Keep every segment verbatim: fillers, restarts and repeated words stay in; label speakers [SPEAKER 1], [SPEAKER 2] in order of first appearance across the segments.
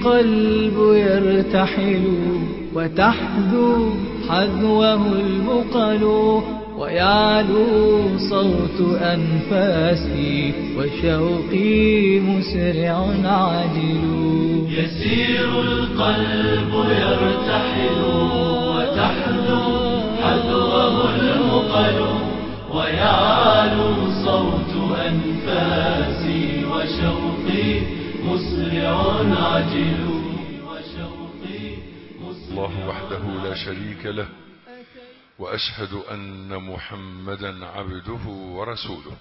[SPEAKER 1] القلب يرتحل وتحذو حذوه المقل ويعلو صوت أنفاسي وشوقي مسرع عاجل.
[SPEAKER 2] يسير القلب يرتحل وتحذو حذوه المقل ويعلو صوت أنفاسي وشوقي مسرع عاجل.
[SPEAKER 3] الله وحده لا شريك له وأشهد أن محمدا عبده ورسوله.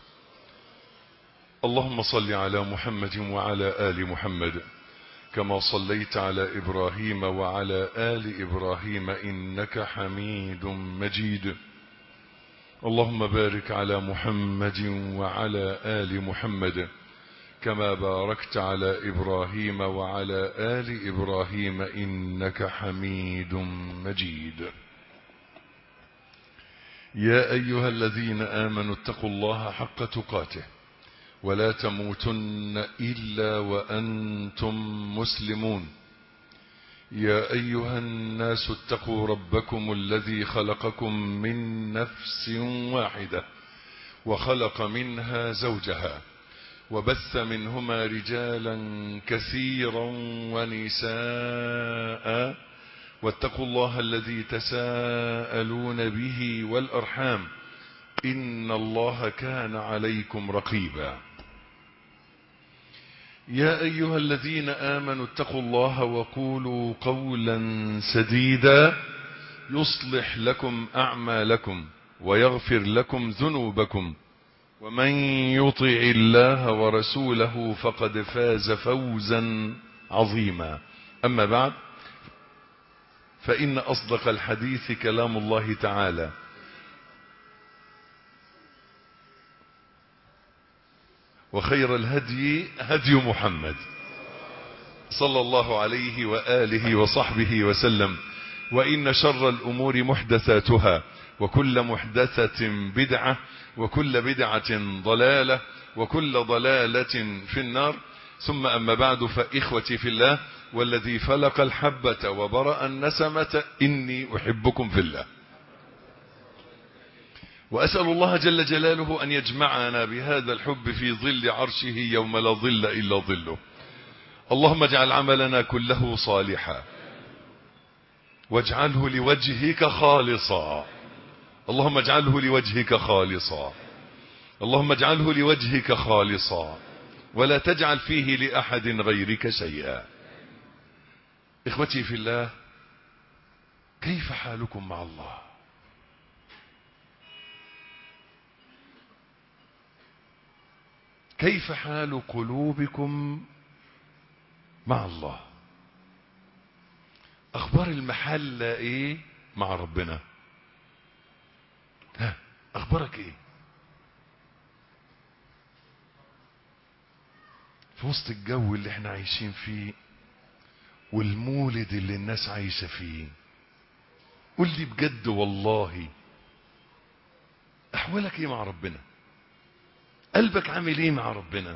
[SPEAKER 3] اللهم صل على محمد وعلى آل محمد كما صليت على إبراهيم وعلى آل إبراهيم إنك حميد مجيد. اللهم بارك على محمد وعلى آل محمد كما باركت على إبراهيم وعلى آل إبراهيم إنك حميد مجيد. يا أيها الذين آمنوا اتقوا الله حق تقاته ولا تموتن إلا وأنتم مسلمون. يا أيها الناس اتقوا ربكم الذي خلقكم من نفس واحدة وخلق منها زوجها وبث منهما رجالا كثيرا ونساء واتقوا الله الذي تساءلون به والأرحام إن الله كان عليكم رقيبا. يا أيها الذين آمنوا اتقوا الله وقولوا قولا سديدا يصلح لكم أعمالكم ويغفر لكم ذنوبكم ومن يطع الله ورسوله فقد فاز فوزا عظيما. أما بعد، فإن أصدق الحديث كلام الله تعالى وخير الهدي هدي محمد صلى الله عليه وآله وصحبه وسلم. وإن شر الأمور محدثاتها وكل محدثة بدعة وكل بدعة ضلالة وكل ضلالة في النار. ثم أما بعد، فإخوتي في الله والذي فلق الحبة وبرأ النسمة إني أحبكم في الله، وأسأل الله جل جلاله أن يجمعنا بهذا الحب في ظل عرشه يوم لا ظل إلا ظله. اللهم اجعل عملنا كله صالحا واجعله لوجهك خالصا. اللهم اجعله لوجهك خالصا. اللهم اجعله لوجهك خالصا ولا تجعل فيه لأحد غيرك شيئا. إخوتي في الله، كيف حالكم مع الله؟ كيف حال قلوبكم مع الله؟ أخبار المحلة إيه مع ربنا؟ ها، أخبارك إيه في وسط الجو اللي احنا عايشين فيه والمولد اللي الناس عايشة فيه؟ قل لي بجد والله، أحوالك إيه مع ربنا؟ قلبك عامل إيه مع ربنا؟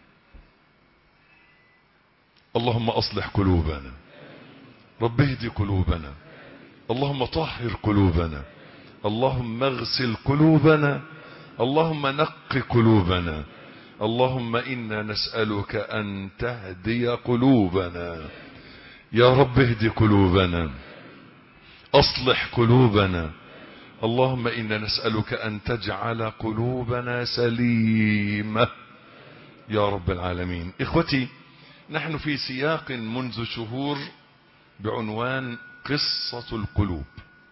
[SPEAKER 3] اللهم أصلح قلوبنا، رب اهدي قلوبنا، اللهم طهر قلوبنا، اللهم اغسل قلوبنا، اللهم نق قلوبنا، اللهم إنا نسألك أن تهدي قلوبنا. يا رب اهدي قلوبنا، أصلح قلوبنا، اللهم إنا نسألك أن تجعل قلوبنا سليمة يا رب العالمين. إخوتي، نحن في سياق منذ شهور بعنوان قصة القلوب.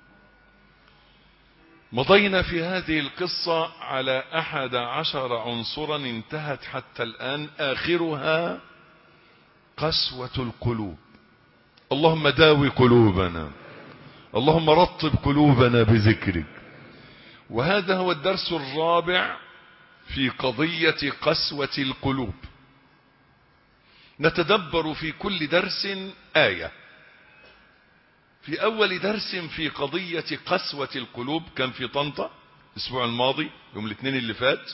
[SPEAKER 3] مضينا في هذه القصة على أحد عشر عنصرا انتهت حتى الآن آخرها قسوة القلوب. اللهم داوي قلوبنا، اللهم رطب قلوبنا بذكرك. وهذا هو الدرس الرابع في قضية قسوة القلوب. نتدبر في كل درس آية. في أول درس في قضية قسوة القلوب كان في طنطا الأسبوع الماضي يوم الاثنين اللي فات،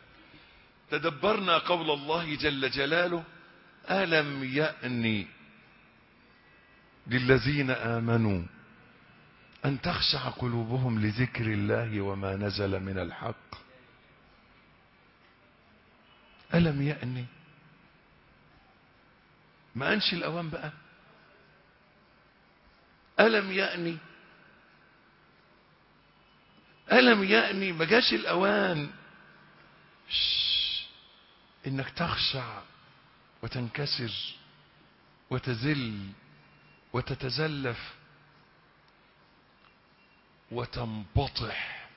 [SPEAKER 3] تدبرنا قول الله جل جلاله: ألم يأني للذين آمنوا أن تخشع قلوبهم لذكر الله وما نزل من الحق. ألم يأني؟ ما أنش الأوان بقى؟ ألم يأني؟ ألم يأني؟ ما جاش الأوان إنك تخشع وتنكسر وتذل وتتزلف وتنبطح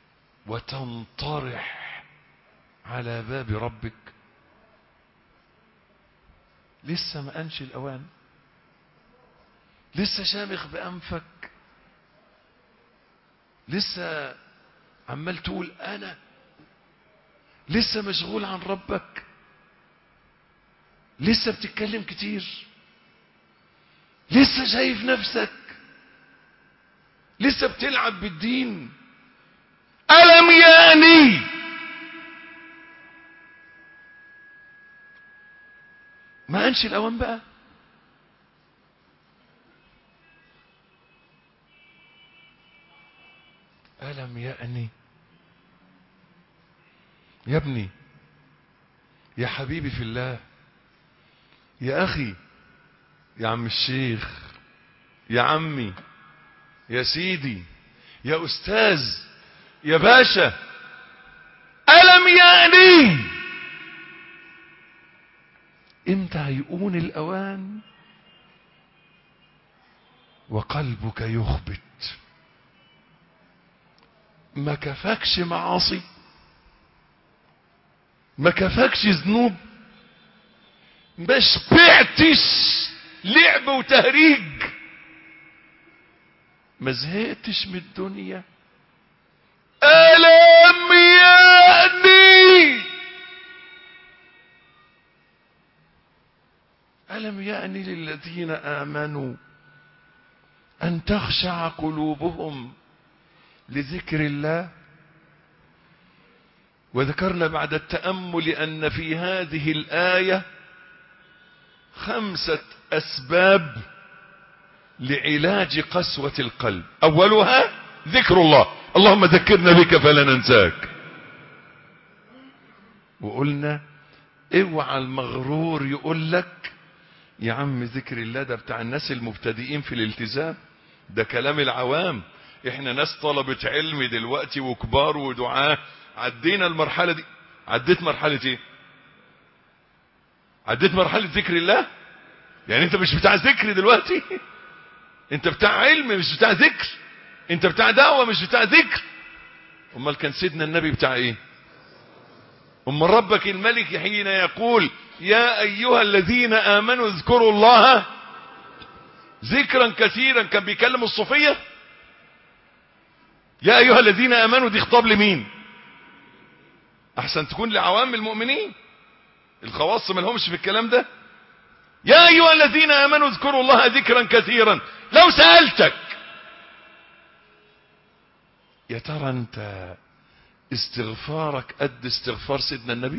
[SPEAKER 3] وتنطرح على باب ربك؟ لسه ما أنش الأوان؟ لسه شامخ بأنفك؟ لسه عمال تقول أنا؟ لسه مشغول عن ربك؟ لسه بتتكلم كتير؟ لسه شايف نفسك؟ لسه بتلعب بالدين؟ ألم يأني؟ ما أنش الأوان بقى؟ ألم يأني؟ يا ابني، يا حبيبي في الله، يا أخي، يا عم الشيخ، يا عمي، يا سيدي، يا أستاذ، يا باشا، ألم يأني؟ امتى هيكون الأوان وقلبك يخبت؟ ما كفاكش معاصي؟ ما كفاكش ذنوب؟ ما شبعتش لعب وتهريج؟ ما زهقتش من الدنيا؟ ألم يأني؟ ألم يأني للذين آمنوا أن تخشع قلوبهم لذكر الله؟ وذكرنا بعد التأمل أن في هذه الآية خمسة أسباب لعلاج قسوة القلب. أولها ذكر الله، اللهم ذكرنا بك فلا ننساك. وقلنا اوعى المغرور يقول لك يا عم ذكر الله ده بتاع الناس المبتدئين في الالتزام، ده كلام العوام، احنا ناس طلبة علم دلوقتي وكبار ودعاة، عدينا المرحلة دي. عديت مرحلة ايه؟ عديت مرحلة ذكر الله؟ يعني انت مش بتاع ذكر دلوقتي، انت بتاع علم مش بتاع ذكر، انت بتاع دعوة مش بتاع ذكر. امال كان سيدنا النبي بتاع ايه؟ امال ربك الملك حين يقول يا ايها الذين امنوا اذكروا الله ذكرا كثيرا، كان بيكلم الصوفية؟ يا ايها الذين امنوا دي خطاب لمين؟ احسن تكون لعوام المؤمنين، الخواص ما لهمش في الكلام ده. يا ايها الذين امنوا اذكروا الله ذكرا كثيرا. لو سألتك يا ترى انت استغفارك قد استغفار سيدنا النبي؟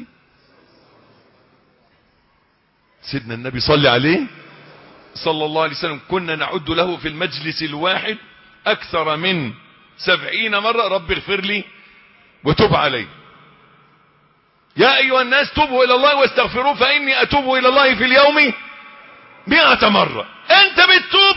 [SPEAKER 3] سيدنا النبي صلى عليه صلى الله عليه وسلم كنا نعد له في المجلس الواحد اكثر من سبعين مرة رب اغفر لي وتب علي. يا ايها الناس توبوا الى الله واستغفروه فاني اتوب الى الله في اليوم مئة مرة. انت بتتوب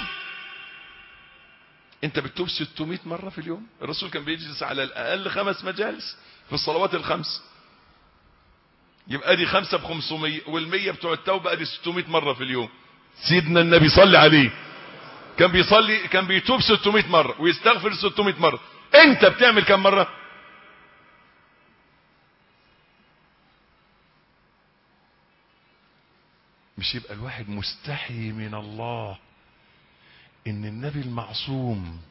[SPEAKER 3] انت بتتوب ستمائة مرة في اليوم. الرسول كان بيجلس على الاقل خمس مجالس في الصلوات الخمس، يبقى دي خمسة بخمسمية، والمية بتوع التوبة دي ستمائة مرة في اليوم. سيدنا النبي صلى عليه كان بيصلي، كان بيتوب ستمائة مرة ويستغفر ستمائة مرة. انت بتعمل كم مرة؟ مش يبقى الواحد مستحي من الله ان النبي المعصوم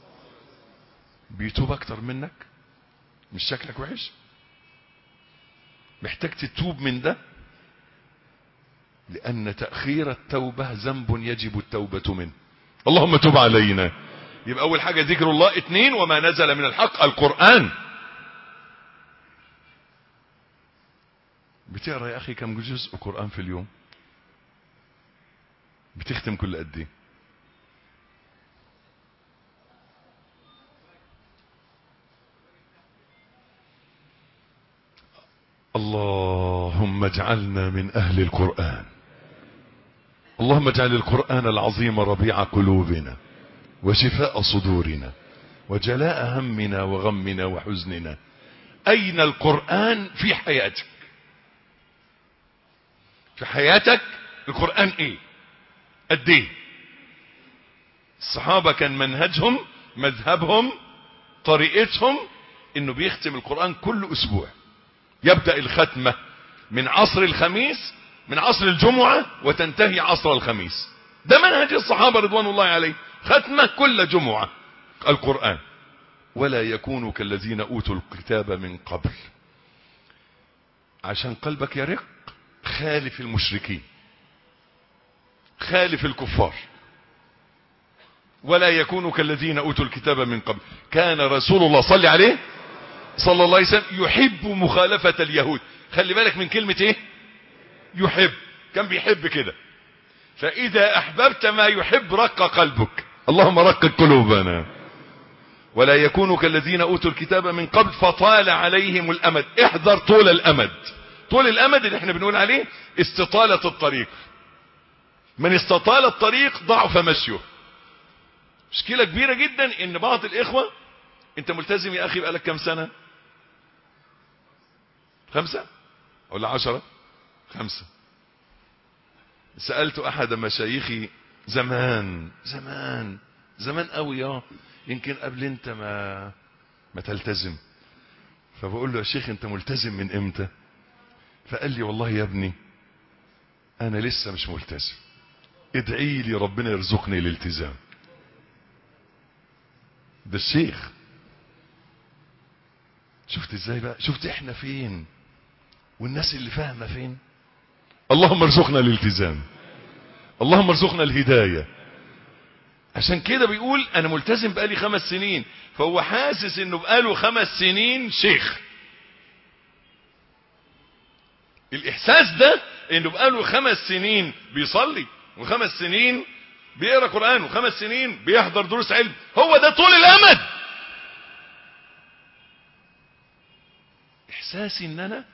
[SPEAKER 3] بيتوب اكتر منك؟ مش شكلك وحش؟ محتاج تتوب من ده، لان تأخير التوبة ذنب يجب التوبة منه. اللهم تب علينا. يبقى اول حاجة ذكر الله. اتنين وما نزل من الحق، القرآن. بتقرأ يا اخي كم جزء قرآن في اليوم؟ بتختم كل قد ايه؟ اللهم اجعلنا من أهل القرآن. اللهم اجعل القرآن العظيم ربيع قلوبنا وشفاء صدورنا وجلاء همنا وغمنا وحزننا. أين القرآن في حياتك؟ في حياتك القرآن ايه؟ قد ايه؟ الصحابة كان منهجهم مذهبهم طريقتهم انه بيختم القرآن كل اسبوع. يبدأ الختمة من عصر الخميس، من عصر الجمعة وتنتهي عصر الخميس. ده منهج الصحابة رضوان الله عليه، ختمة كل جمعة القرآن. ولا يكونوا كالذين اوتوا الكتاب من قبل. عشان قلبك يرق خالف المشركين، خالف الكفار. ولا يكونوا كالذين اوتوا الكتاب من قبل. كان رسول الله صلى عليه صلى الله عليه وسلم يحب مخالفة اليهود. خلي بالك من كلمة ايه؟ يحب. كان بيحب كده. فاذا احببت ما يحب رق قلبك. اللهم رق قلوبنا. ولا يكونوا كالذين اوتوا الكتاب من قبل فطال عليهم الامد. احذر طول الامد. طول الامد اللي احنا بنقول عليه استطالة الطريق. من استطال الطريق ضعف مشيه. مشكلة كبيرة جدا ان بعض الاخوة، انت ملتزم يا اخي بقالك كم سنة؟ خمسة ولا عشرة؟ خمسة. سألت احد مشايخي زمان زمان زمان قوي، اه يمكن قبل انت ما ما تلتزم. فبقول له يا شيخ انت ملتزم من امتى؟ فقال لي والله يا ابني انا لسه مش ملتزم، ادعي لي ربنا يرزقني الالتزام. ده الشيخ. شفت ازاي بقى؟ شفت احنا فين والناس اللي فاهمه فين؟ اللهم ارزقنا الالتزام، اللهم ارزقنا الهدايه. عشان كده بيقول انا ملتزم بقالي خمس سنين، فهو حاسس انه بقاله خمس سنين شيخ. الاحساس ده انه بقاله خمس سنين بيصلي وخمس سنين بيقرأ قرآن وخمس سنين بيحضر دروس علم، هو ده طول الامد. احساسي ان انا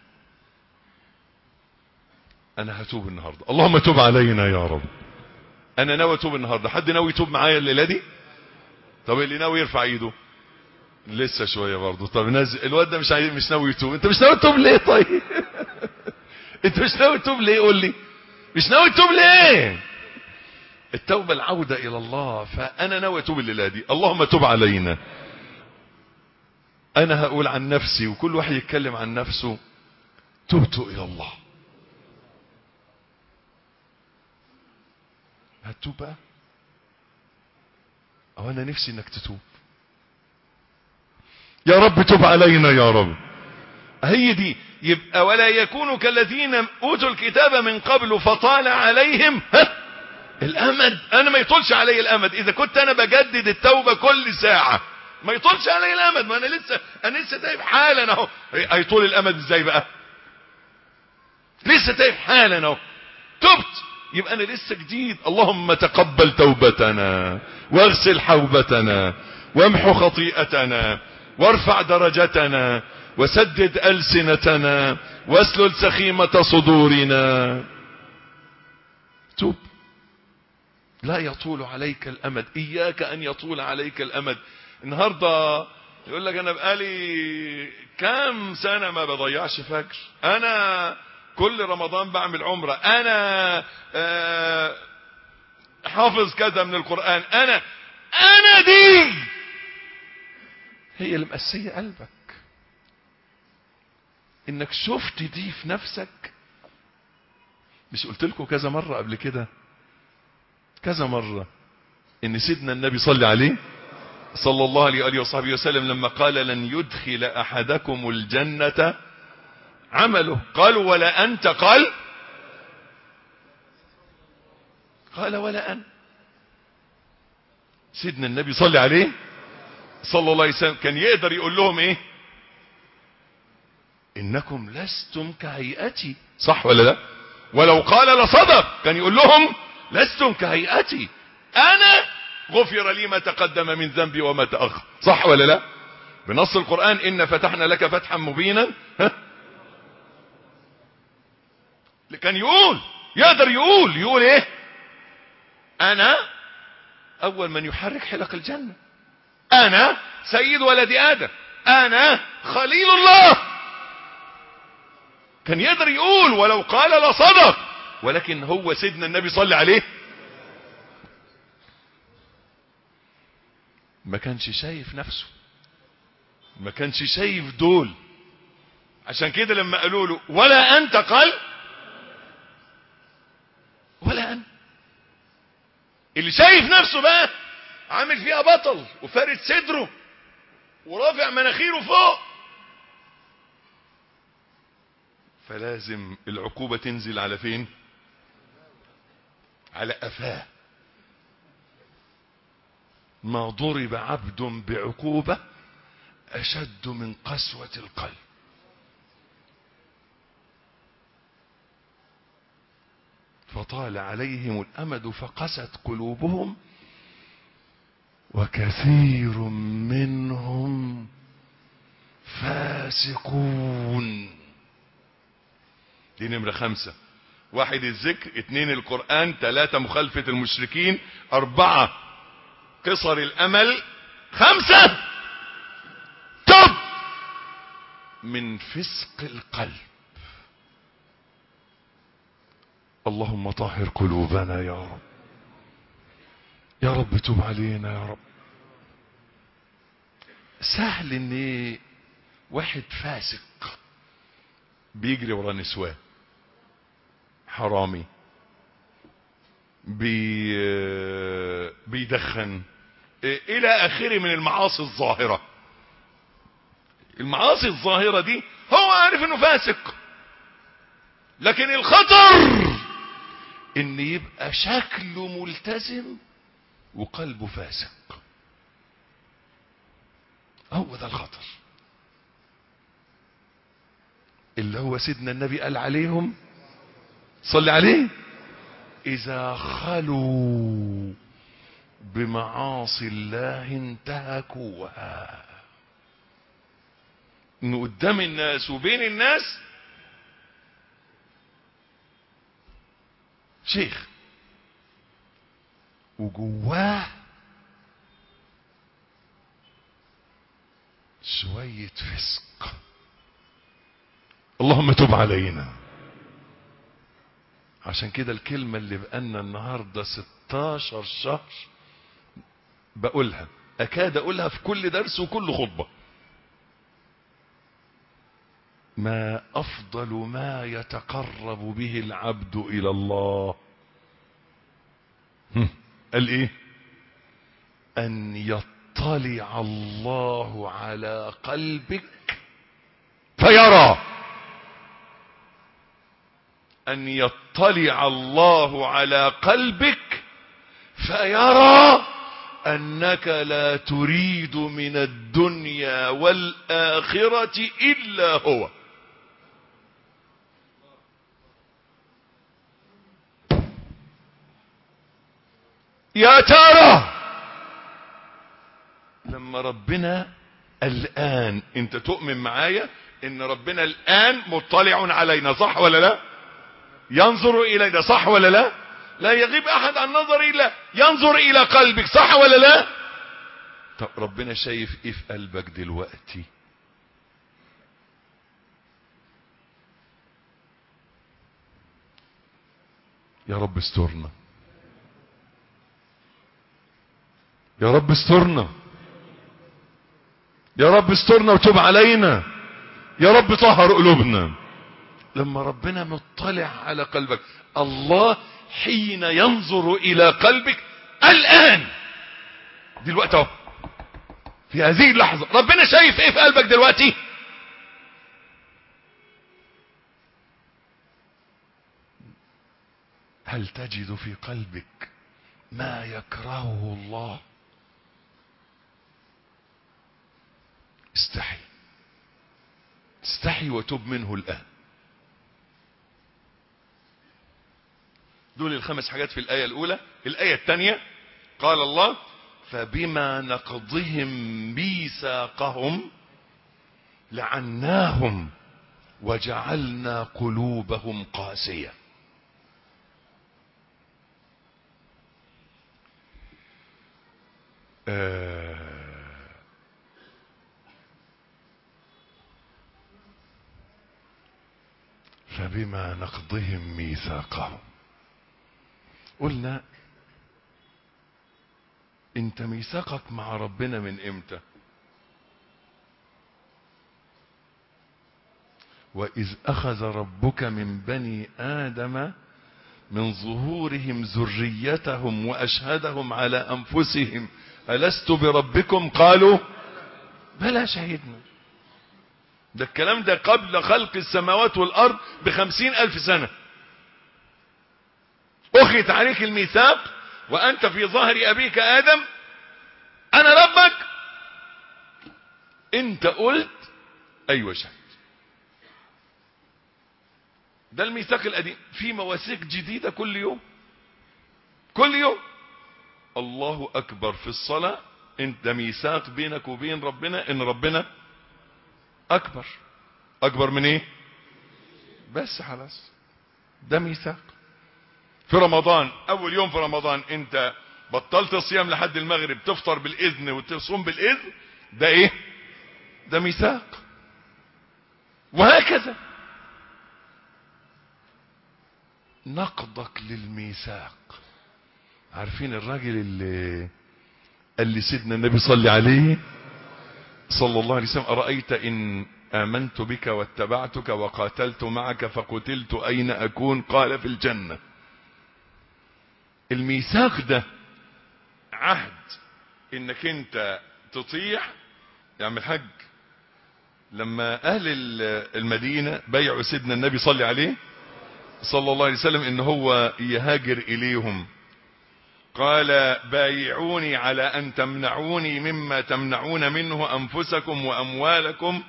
[SPEAKER 3] انا هتوب النهاردة. اللهم توب علينا يا رب. انا ناوي اتوب النهاردة. حد ناوي يتوب معايا الليلة دي؟ طب اللي ناوي يرفع ايده. لسه شوية برضه. طب نزل الواد ده مش عايز، مش ناوي يتوب. انت مش ناوي تتوب ليه طيب؟ انت مش ناوي تتوب ليه؟ قول لي مش ناوي تتوب ليه؟ التوبة العودة الى الله. فانا ناوي اتوب الليلة دي. اللهم توب علينا. انا هقول عن نفسي وكل واحد يتكلم عن نفسه. تبت الى الله. هتتوب بقى؟ او انا نفسي انك تتوب. يا رب توب علينا يا رب. هي دي. يبقى ولا يكونوا كالذين اوتوا الكتاب من قبل فطال عليهم ها الامد. انا ما يطولش علي الامد. اذا كنت انا بجدد التوبة كل ساعة ما يطولش علي الامد. ما انا لسه انا لسه تايب حالا اهو. هيطول الامد ازاي بقى؟ لسه تايب حالا اهو. تبت يبقى انا لسه جديد. اللهم تقبل توبتنا واغسل حوبتنا وامحو خطيئتنا وارفع درجتنا وسدد ألسنتنا واسلل سخيمة صدورنا. توب. لا يطول عليك الأمد. إياك أن يطول عليك الأمد. النهاردة يقول لك أنا بقالي كام سنة ما بضيعش فجر، أنا كل رمضان بعمل عمرة، أنا آه حافظ كذا من القرآن، أنا أنا دي هي اللي مقسية قلبك. انك شفت دي في نفسك. مش قلت لكم كذا مرة قبل كده كذا مرة ان سيدنا النبي صلى عليه صلى الله عليه وآله وصحبه وسلم لما قال لن يدخل احدكم الجنة عمله، قالوا ولا انت؟ قال قال ولا انا. سيدنا النبي صلى عليه صلى الله عليه وسلم كان يقدر يقول لهم ايه؟ انكم لستم كهيئتي. صح ولا لا؟ ولو قال لصدق. كان يقول لهم لستم كهيئتي، انا غفر لي ما تقدم من ذنبي وما تأخر. صح ولا لا؟ بنص القرآن ان فتحنا لك فتحا مبينا ها كان يقول، يقدر يقول يقول ايه؟ انا اول من يحرك حلق الجنة، انا سيد ولد ادم، انا خليل الله. كان يقدر يقول، ولو قال لصدق، ولكن هو سيدنا النبي صلى عليه ما كانش شايف نفسه، ما كانش شايف دول. عشان كده لما قالوا له ولا انت، قال ولا انا. اللي شايف نفسه بقى عامل فيها بطل وفارد صدره ورافع مناخيره فوق، فلازم العقوبة تنزل على فين؟ على قفاه. ما ضرب عبد بعقوبة أشد من قسوة القلب. فطال عليهم الأمد فقست قلوبهم وكثير منهم فاسقون. دي نمرة خمسة. واحد الذكر، اتنين القرآن، تلاتة مخالفة المشركين، أربعة قصر الأمل، خمسة تب من فسق القلب. اللهم طهر قلوبنا يا رب، يا رب تب علينا يا رب. سهل ان واحد فاسق بيجري ورا نسوان، حرامي، بي بيدخن، الى اخره من المعاصي الظاهرة. المعاصي الظاهرة دي هو عارف انه فاسق، لكن الخطر ان يبقى شكله ملتزم وقلبه فاسق. هو ده الخطر اللي هو سيدنا النبي قال عليهم، صلي عليه، اذا خلوا بمعاصي الله انتهكوها. انه قدام الناس وبين الناس شيخ وجواه شوية فسق. اللهم تب علينا. عشان كده الكلمة اللي بقالنا النهاردة ستاشر شهر بقولها، اكاد اقولها في كل درس وكل خطبة: ما افضل ما يتقرب به العبد الى الله، قال ايه؟ ان يطلع الله على قلبك فيرى. ان يطلع الله على قلبك فيرى انك لا تريد من الدنيا والاخرة الا هو. يا ترى لما ربنا الآن، انت تؤمن معايا ان ربنا الآن مطلع علينا، صح ولا لا؟ ينظر الينا، صح ولا لا؟ لا يغيب احد عن نظر الا ينظر الى قلبك، صح ولا لا؟ طب ربنا شايف ايه في قلبك دلوقتي؟ يا رب استرنا، يا رب استرنا، يا رب استرنا وتوب علينا، يا رب طهر قلوبنا. لما ربنا مطلع على قلبك، الله حين ينظر الى قلبك الان دلوقتي اهو في هذه اللحظة، ربنا شايف ايه في قلبك دلوقتي؟ هل تجد في قلبك ما يكرهه الله؟ استحي، استحي وتوب منه الآن. دول الخمس حاجات في الآية الأولى. الآية الثانية قال الله: فبما نقضهم ميثاقهم لعناهم وجعلنا قلوبهم قاسية. آه فبما نقضهم ميثاقهم. قلنا انت ميثاقك مع ربنا من امتى؟ وإذ أخذ ربك من بني آدم من ظهورهم ذريتهم وأشهدهم على أنفسهم ألست بربكم قالوا بلى شهدنا. ده الكلام ده قبل خلق السماوات والأرض بخمسين ألف سنة. أخذ عليك الميثاق وأنت في ظهر أبيك آدم أنا ربك. أنت قلت أيوة شهد. ده الميثاق القديم. في مواثيق جديدة كل يوم كل يوم. الله أكبر في الصلاة انت ميثاق بينك وبين ربنا ان ربنا أكبر. أكبر من ايه؟ بس خلاص ده ميثاق. في رمضان اول يوم في رمضان انت بطلت الصيام لحد المغرب تفطر بالإذن وتصوم بالإذن. ده ايه؟ ده ميثاق. وهكذا نقضك للميثاق. عارفين الراجل اللي قال لي سيدنا النبي صلى عليه صلى الله عليه وسلم أرأيت إن آمنت بك واتبعتك وقاتلت معك فقتلت أين أكون؟ قال في الجنة. الميثاق ده عهد انك انت تطيع. يعني الحج لما اهل المدينة بيعوا سيدنا النبي صلى عليه صلى الله عليه وسلم ان هو يهاجر اليهم قال بايعوني على ان تمنعوني مما تمنعون منه انفسكم واموالكم.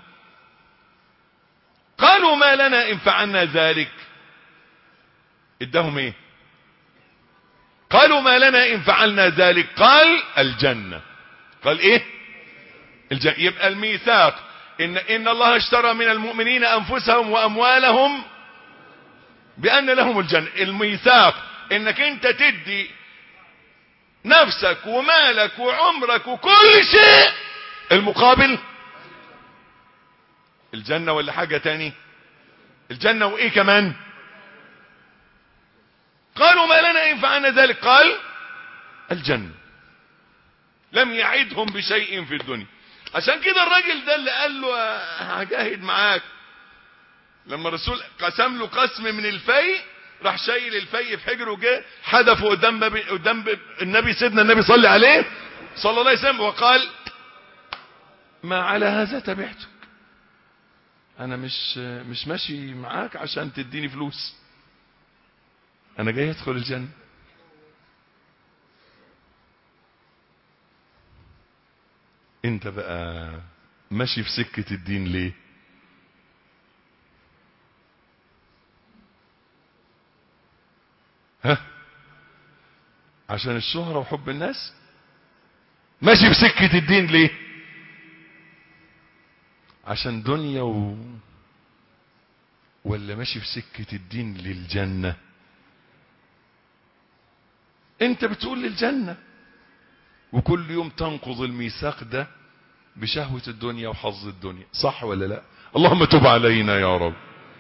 [SPEAKER 3] قالوا ما لنا ان فعلنا ذلك. ادهم ايه؟ قالوا ما لنا ان فعلنا ذلك. قال الجنة. قال ايه؟ الجنة. يبقى الميثاق ان ان الله اشترى من المؤمنين انفسهم واموالهم بان لهم الجنة. الميثاق انك انت تدي نفسك ومالك وعمرك وكل شيء المقابل الجنة. ولا حاجة تاني؟ الجنة. وايه كمان؟ قالوا ما لنا ان فعلنا ذلك. قال الجنة. لم يعدهم بشيء في الدنيا. عشان كده الراجل ده اللي قال له هجاهد معاك لما الرسول قسم له قسم من الفي راح شايل الفي في حجره وجه حدفه قدام قدام النبي سيدنا النبي صلى عليه صلى الله عليه وسلم وقال ما على هذا تبعتك. انا مش مش ماشي معاك عشان تديني فلوس. انا جاي ادخل الجنة. انت بقى ماشي في سكة الدين ليه؟ ها؟ عشان الشهرة وحب الناس؟ ماشي في سكة الدين ليه؟ عشان دنيا و... ولا ماشي في سكة الدين للجنة؟ انت بتقول للجنة وكل يوم تنقض الميثاق ده بشهوة الدنيا وحظ الدنيا. صح ولا لا؟ اللهم تب علينا يا رب.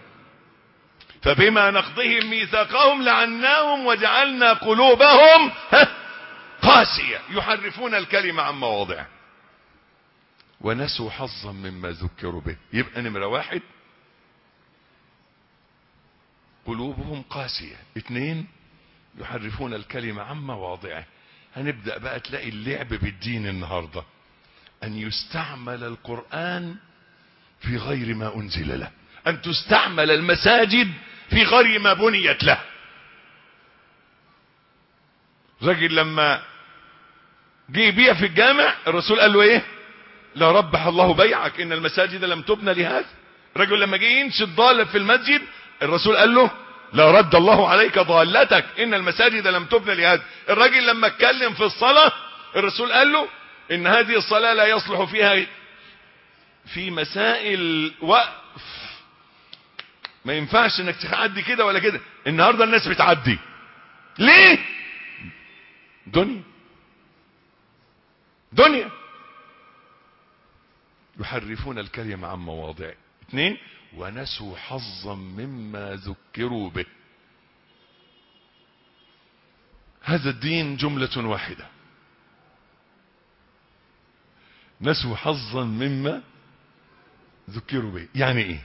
[SPEAKER 3] فبما نقضهم ميثاقهم لعناهم وجعلنا قلوبهم قاسية يحرفون الكلمة عن مواضعه ونسوا حظا مما ذكروا به. يبقى نمرة واحد قلوبهم قاسية. اثنين يحرفون الكلمة عن مواضعه. هنبدأ بقى تلاقي اللعب بالدين النهاردة أن يستعمل القرآن في غير ما أنزل له. أن تستعمل المساجد في غير ما بنيت له. رجل لما جه يبيع في الجامع الرسول قال له ايه؟ لا ربح الله بيعك ان المساجد لم تبنى لهذا. رجل لما جه ينشد ضالة في المسجد الرسول قال له لا رد الله عليك ضالتك ان المساجد لم تبنى لهذا. الراجل لما اتكلم في الصلاة الرسول قال له ان هذه الصلاة لا يصلح فيها في مسائل وقف. ما ينفعش انك تعدي كده ولا كده. النهاردة الناس بتعدي ليه؟ دنيا. دنيا. يحرفون الكلمة عن مواضعه. اثنين، ونسوا حظا مما ذكروا به. هذا الدين جملة واحدة. نسوا حظا مما ذكروا به. يعني ايه؟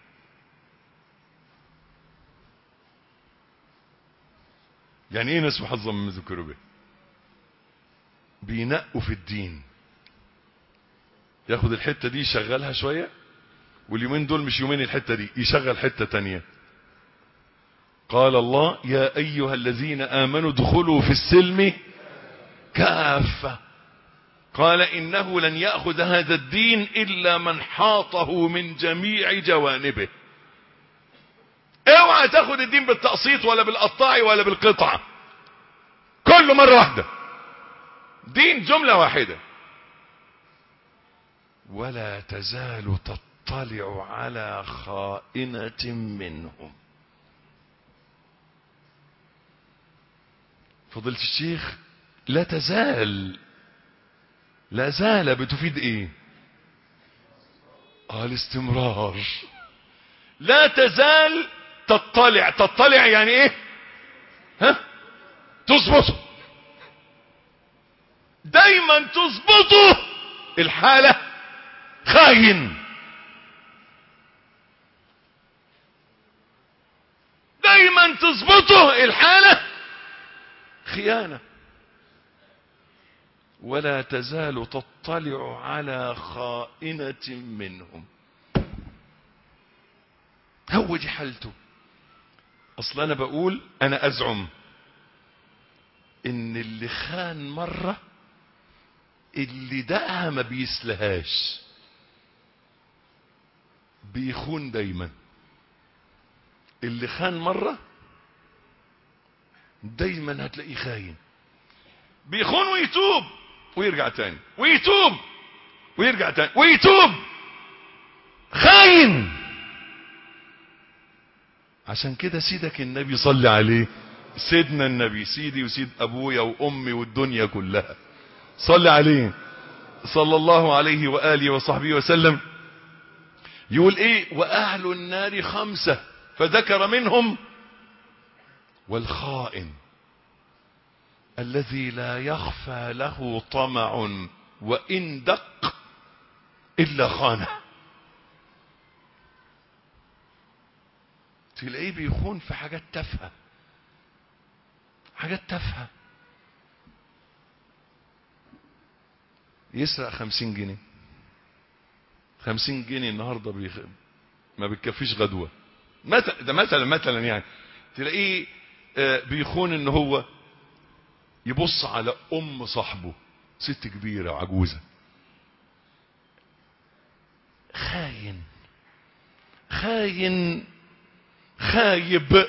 [SPEAKER 3] يعني ايه نسوا حظا مما ذكروا به؟ بينقوا في الدين، ياخد الحتة دي يشغلها شوية، واليومين دول مش يومين الحتة دي يشغل حتة تانية. قال الله يا ايها الذين امنوا ادخلوا في السلم كافة. قال انه لن يأخذ هذا الدين الا من حاطه من جميع جوانبه. اوعى تاخد الدين بالتقسيط ولا بالقطاع ولا بالقطعة، كله مرة واحدة. دين جملة واحدة. ولا تزال تطلع على خائنة منهم. فضيلة الشيخ، لا تزال، لا زال بتفيد ايه؟ اه الاستمرار. لا تزال تطلع. تطلع يعني ايه؟ ها؟ تظبطه، دايما تظبطه. الحالة خاين، دايما تظبطه الحالة خيانة. ولا تزال تطلع على خائنة منهم. هو دي حالته. اصلا انا بقول، انا ازعم ان اللي خان مرة اللي دقها ما بيسلهاش، بيخون دايما. اللي خان مرة دايما هتلاقيه خاين، بيخون ويتوب ويرجع تاني، ويتوب ويرجع تاني، ويتوب. خاين. عشان كده سيدك النبي صلى عليه، سيدنا النبي، سيدي وسيد ابويا وامي والدنيا كلها، صلى عليه صلى الله عليه وآله وصحبه وسلم، يقول ايه؟ واهل النار خمسة، فذكر منهم والخائن الذي لا يخفى له طمع وإن دق إلا خانه. تلاقيه بيخون في حاجات تافهة، حاجات تافهة. يسرق خمسين جنيه. خمسين جنيه النهاردة بيخ... ما بتكفيش غدوة مثلا. ده مثلا مثلا يعني تلاقيه بيخون ان هو يبص على ام صاحبه، ست كبيرة وعجوزة. خاين، خاين، خايب،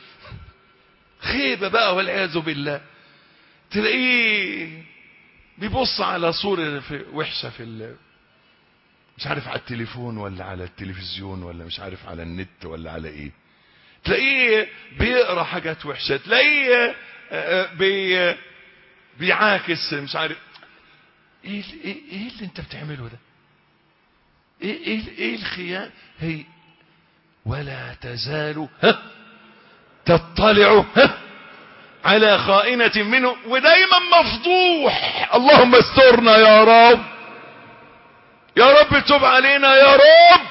[SPEAKER 3] خيبة بقى والعياذ بالله. تلاقيه بيبص على صورة وحشة في مش عارف على التليفون ولا على التلفزيون ولا مش عارف على النت ولا على ايه. تلاقيه بيقرا حاجات وحشة، تلاقيه بي بيعاكس مش عارف ايه. ايه ايه اللي انت بتعمله ده؟ ايه ايه ايه الخيانة هي؟ ولا تزال ها تطلع ها على خائنة منه، ودايما مفضوح. اللهم استرنا يا رب، يا رب تب علينا يا رب.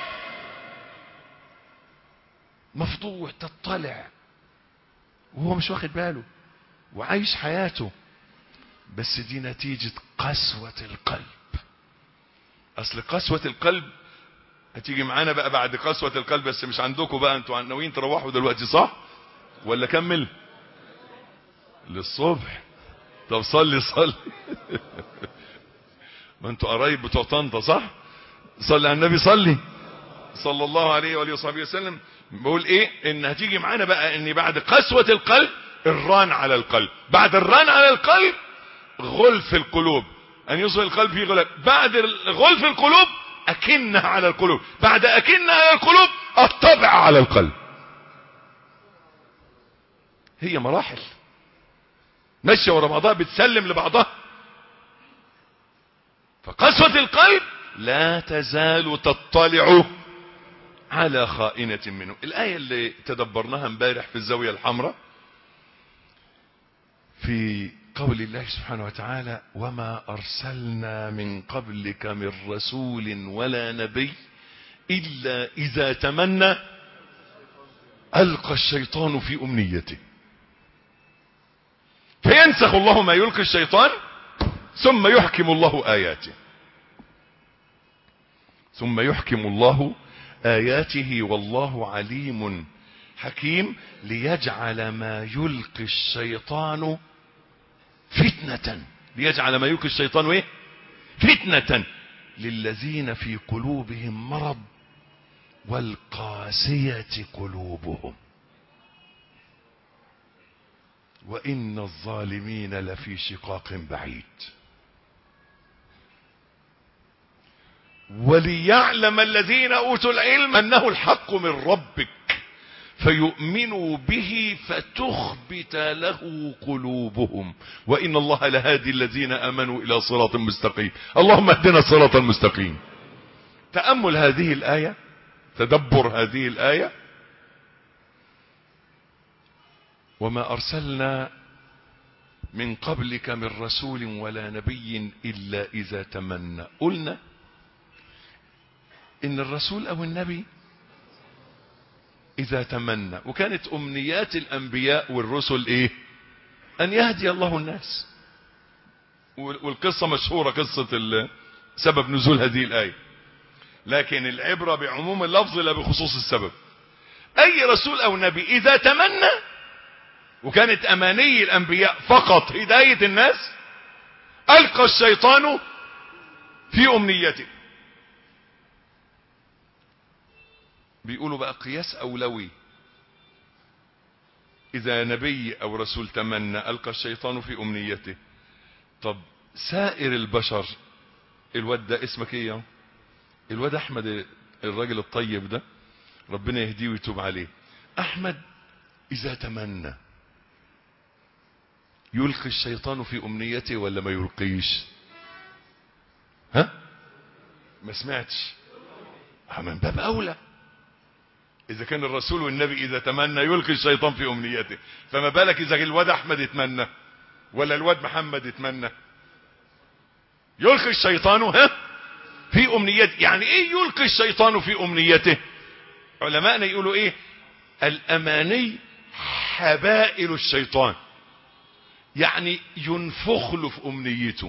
[SPEAKER 3] مفضوح، تطلع وهو مش واخد باله وعايش حياته. بس دي نتيجة قسوة القلب. اصل قسوة القلب هتيجي معانا بقى بعد قسوة القلب، بس مش عندكم بقى، انتوا ناويين تروحوا دلوقتي صح ولا كمل للصبح؟ طب صلي صلي. ما انتوا قرايب بتوع طنطا صح؟ صلي على النبي، صلي صلى الله عليه وآله وصحبه وسلم. بقول ايه؟ ان هتيجي معانا بقى ان بعد قسوة القلب الران على القلب، بعد الران على القلب غلف القلوب، ان يصبح القلب فيه غلف، بعد غلف القلوب اكنة على القلوب، بعد اكنة على القلوب الطبع على القلب. هي مراحل ماشية ورا بعضها، بتسلم لبعضها. فقسوة القلب لا تزال تطلع على خائنة منه. الآية اللي تدبرناها امبارح في الزاوية الحمراء في قول الله سبحانه وتعالى: وما أرسلنا من قبلك من رسول ولا نبي إلا إذا تمنى ألقى الشيطان في أمنيته فينسخ الله ما يلقي الشيطان ثم يحكم الله آياته ثم يحكم الله آياته والله عليم حكيم ليجعل ما يلقي الشيطان فتنة ليجعل ما يلقي الشيطان ايه فتنة للذين في قلوبهم مرض والقاسية قلوبهم وإن الظالمين لفي شقاق بعيد. وليعلم الذين أوتوا العلم أنه الحق من ربك فيؤمنوا به فتخبت له قلوبهم وإن الله لهادي الذين آمنوا إلى صراط مستقيم. اللهم اهدنا الصراط المستقيم. تأمل هذه الآية، تدبر هذه الآية: وما أرسلنا من قبلك من رسول ولا نبي إلا إذا تمنى. قلنا إن الرسول أو النبي إذا تمنى، وكانت أمنيات الأنبياء والرسل إيه؟ أن يهدي الله الناس. والقصة مشهورة، قصة سبب نزول هذه الآية، لكن العبرة بعموم اللفظ لا بخصوص السبب. أي رسول أو نبي إذا تمنى، وكانت أماني الأنبياء فقط هداية الناس، ألقى الشيطان في أمنيته. بيقولوا بقى قياس أولوي: إذا نبي أو رسول تمنى ألقى الشيطان في أمنيته. طب سائر البشر، الواد ده اسمك ايه؟ الواد أحمد، الراجل الطيب ده ربنا يهديه ويتوب عليه. أحمد إذا تمنى يلقي الشيطان في أمنيته ولا ما يلقيش؟ ها؟ ما سمعتش؟ من باب أولى. إذا كان الرسول والنبي إذا تمنى يلقي الشيطان في أمنيته، فما بالك إذا الواد أحمد يتمنى ولا الواد محمد يتمنى؟ يلقي الشيطان ها في أمنيته. يعني إيه يلقي الشيطان في أمنيته؟ علماءنا يقولوا إيه؟ الأماني حبائل الشيطان، يعني ينفخ له في أمنيته.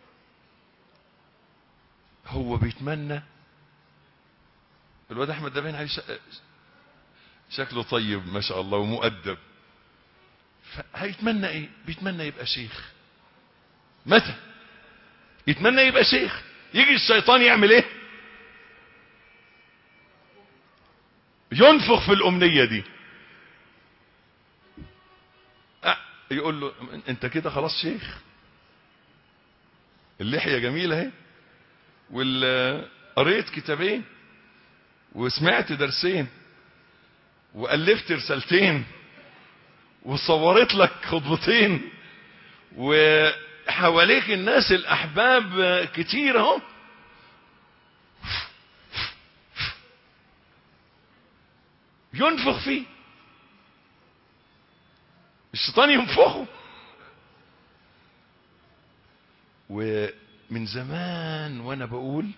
[SPEAKER 3] هو بيتمنى، الواد أحمد ده باين عليه شكله طيب ما شاء الله ومؤدب، فهيتمنى ايه؟ بيتمنى يبقى شيخ. متى يتمنى يبقى شيخ؟ يجي الشيطان يعمل ايه؟ ينفخ في الأمنية دي. أه يقول له انت كده خلاص شيخ، اللحية جميلة اهي، وقريت كتابين وسمعت درسين وألفت رسالتين وصورت لك خطبتين وحواليك الناس الأحباب كتير اهو، ينفخ فيه الشيطان، ينفخه. ومن زمان وانا بقول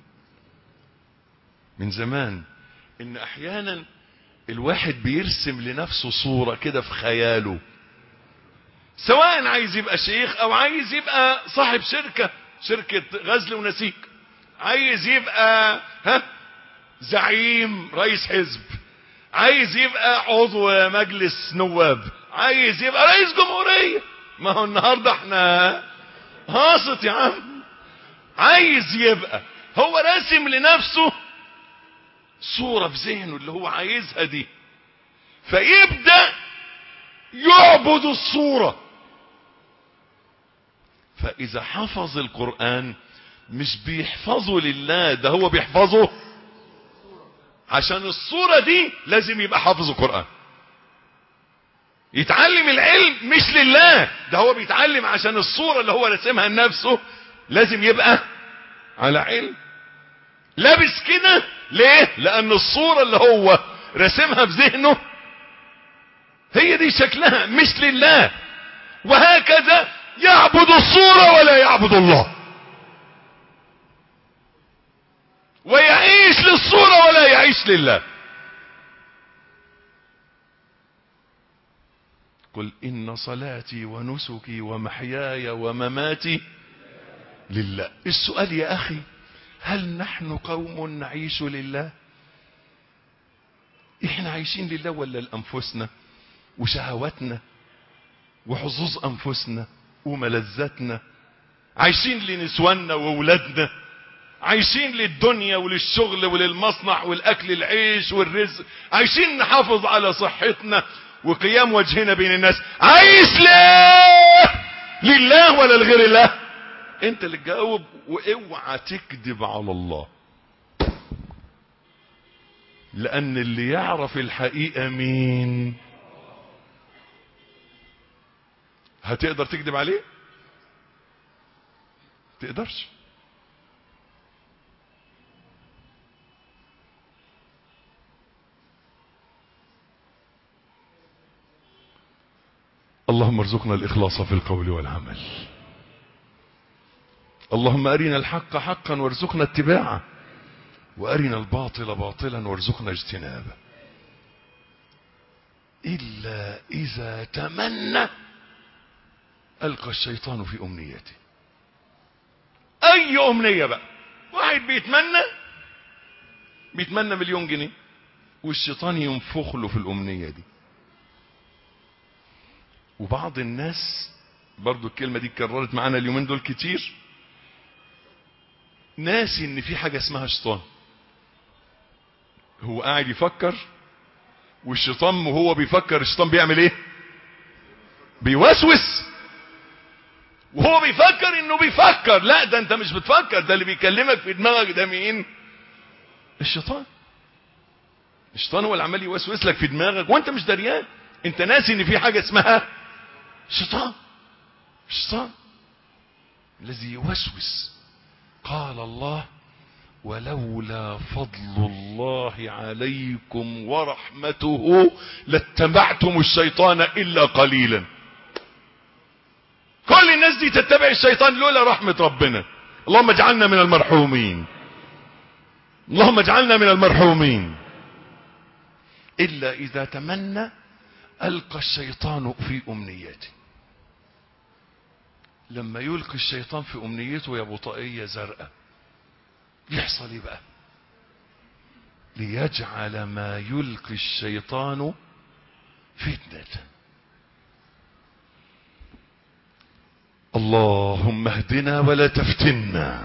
[SPEAKER 3] من زمان ان احيانا الواحد بيرسم لنفسه صورة كده في خياله، سواء عايز يبقى شيخ او عايز يبقى صاحب شركة شركة غزل ونسيج، عايز يبقى ها زعيم رئيس حزب، عايز يبقى عضو مجلس نواب، عايز يبقى رئيس جمهورية. ما هو النهاردة احنا هاسط يا عم. عايز يبقى، هو راسم لنفسه صورة في ذهنه اللي هو عايزها دي، فيبدأ يعبد الصورة. فإذا حفظ القرآن مش بيحفظه لله، ده هو بيحفظه عشان الصورة دي لازم يبقى حافظ القرآن. يتعلم العلم مش لله، ده هو بيتعلم عشان الصورة اللي هو رسمها لنفسه لازم يبقى على علم، لابس كده ليه؟ لان الصورة اللي هو رسمها في ذهنه هي دي شكلها مش لله. وهكذا يعبد الصورة ولا يعبد الله، ويعيش للصورة ولا يعيش لله. قل إن صلاتي ونسكي ومحياي ومماتي لله. السؤال يا أخي، هل نحن قوم نعيش لله؟ احنا عايشين لله ولا لأنفسنا وشهواتنا وحظوظ أنفسنا وملذاتنا؟ عايشين لنسواننا وولادنا، عايشين للدنيا وللشغل وللمصنع والأكل العيش والرزق، عايشين نحافظ على صحتنا وقيام وجهنا بين الناس. عايش ليه؟ لله ولا لغير الله؟ انت اللي تجاوب، واوعى تكذب على الله، لان اللي يعرف الحقيقة مين. هتقدر تكذب عليه؟ تقدرش. اللهم ارزقنا الإخلاص في القول والعمل. اللهم أرنا الحق حقا وارزقنا اتباعه، وأرنا الباطل باطلا وارزقنا اجتنابه. إلا إذا تمنى ألقى الشيطان في أمنيته. أي أمنية بقى؟ واحد بيتمنى بيتمنى مليون جنيه والشيطان ينفخ له في الأمنية دي. وبعض الناس برضو الكلمة دي اتكررت معانا اليومين دول كتير، ناسي ان في حاجة اسمها شيطان. هو قاعد يفكر، والشيطان وهو بيفكر الشيطان بيعمل ايه؟ بيوسوس. وهو بيفكر انه بيفكر، لا ده انت مش بتفكر، ده اللي بيكلمك في دماغك ده مين؟ الشيطان. الشيطان هو اللي عمال يوسوس لك في دماغك وانت مش دريان. انت ناسي ان في حاجة اسمها شيطان. الشيطان الذي يوسوس. قال الله: ولولا فضل الله عليكم ورحمته لاتبعتم الشيطان إلا قليلا. كل الناس دي تتبع الشيطان لولا رحمة ربنا. اللهم اجعلنا من المرحومين، اللهم اجعلنا من المرحومين. إلا إذا تمنى ألقى الشيطان في أمنيته. لما يلقي الشيطان في أمنيته يا بطاقية زرقاء يحصل ايه بقى؟ ليجعل ما يلقي الشيطان فتنة. اللهم اهدنا ولا تفتنا.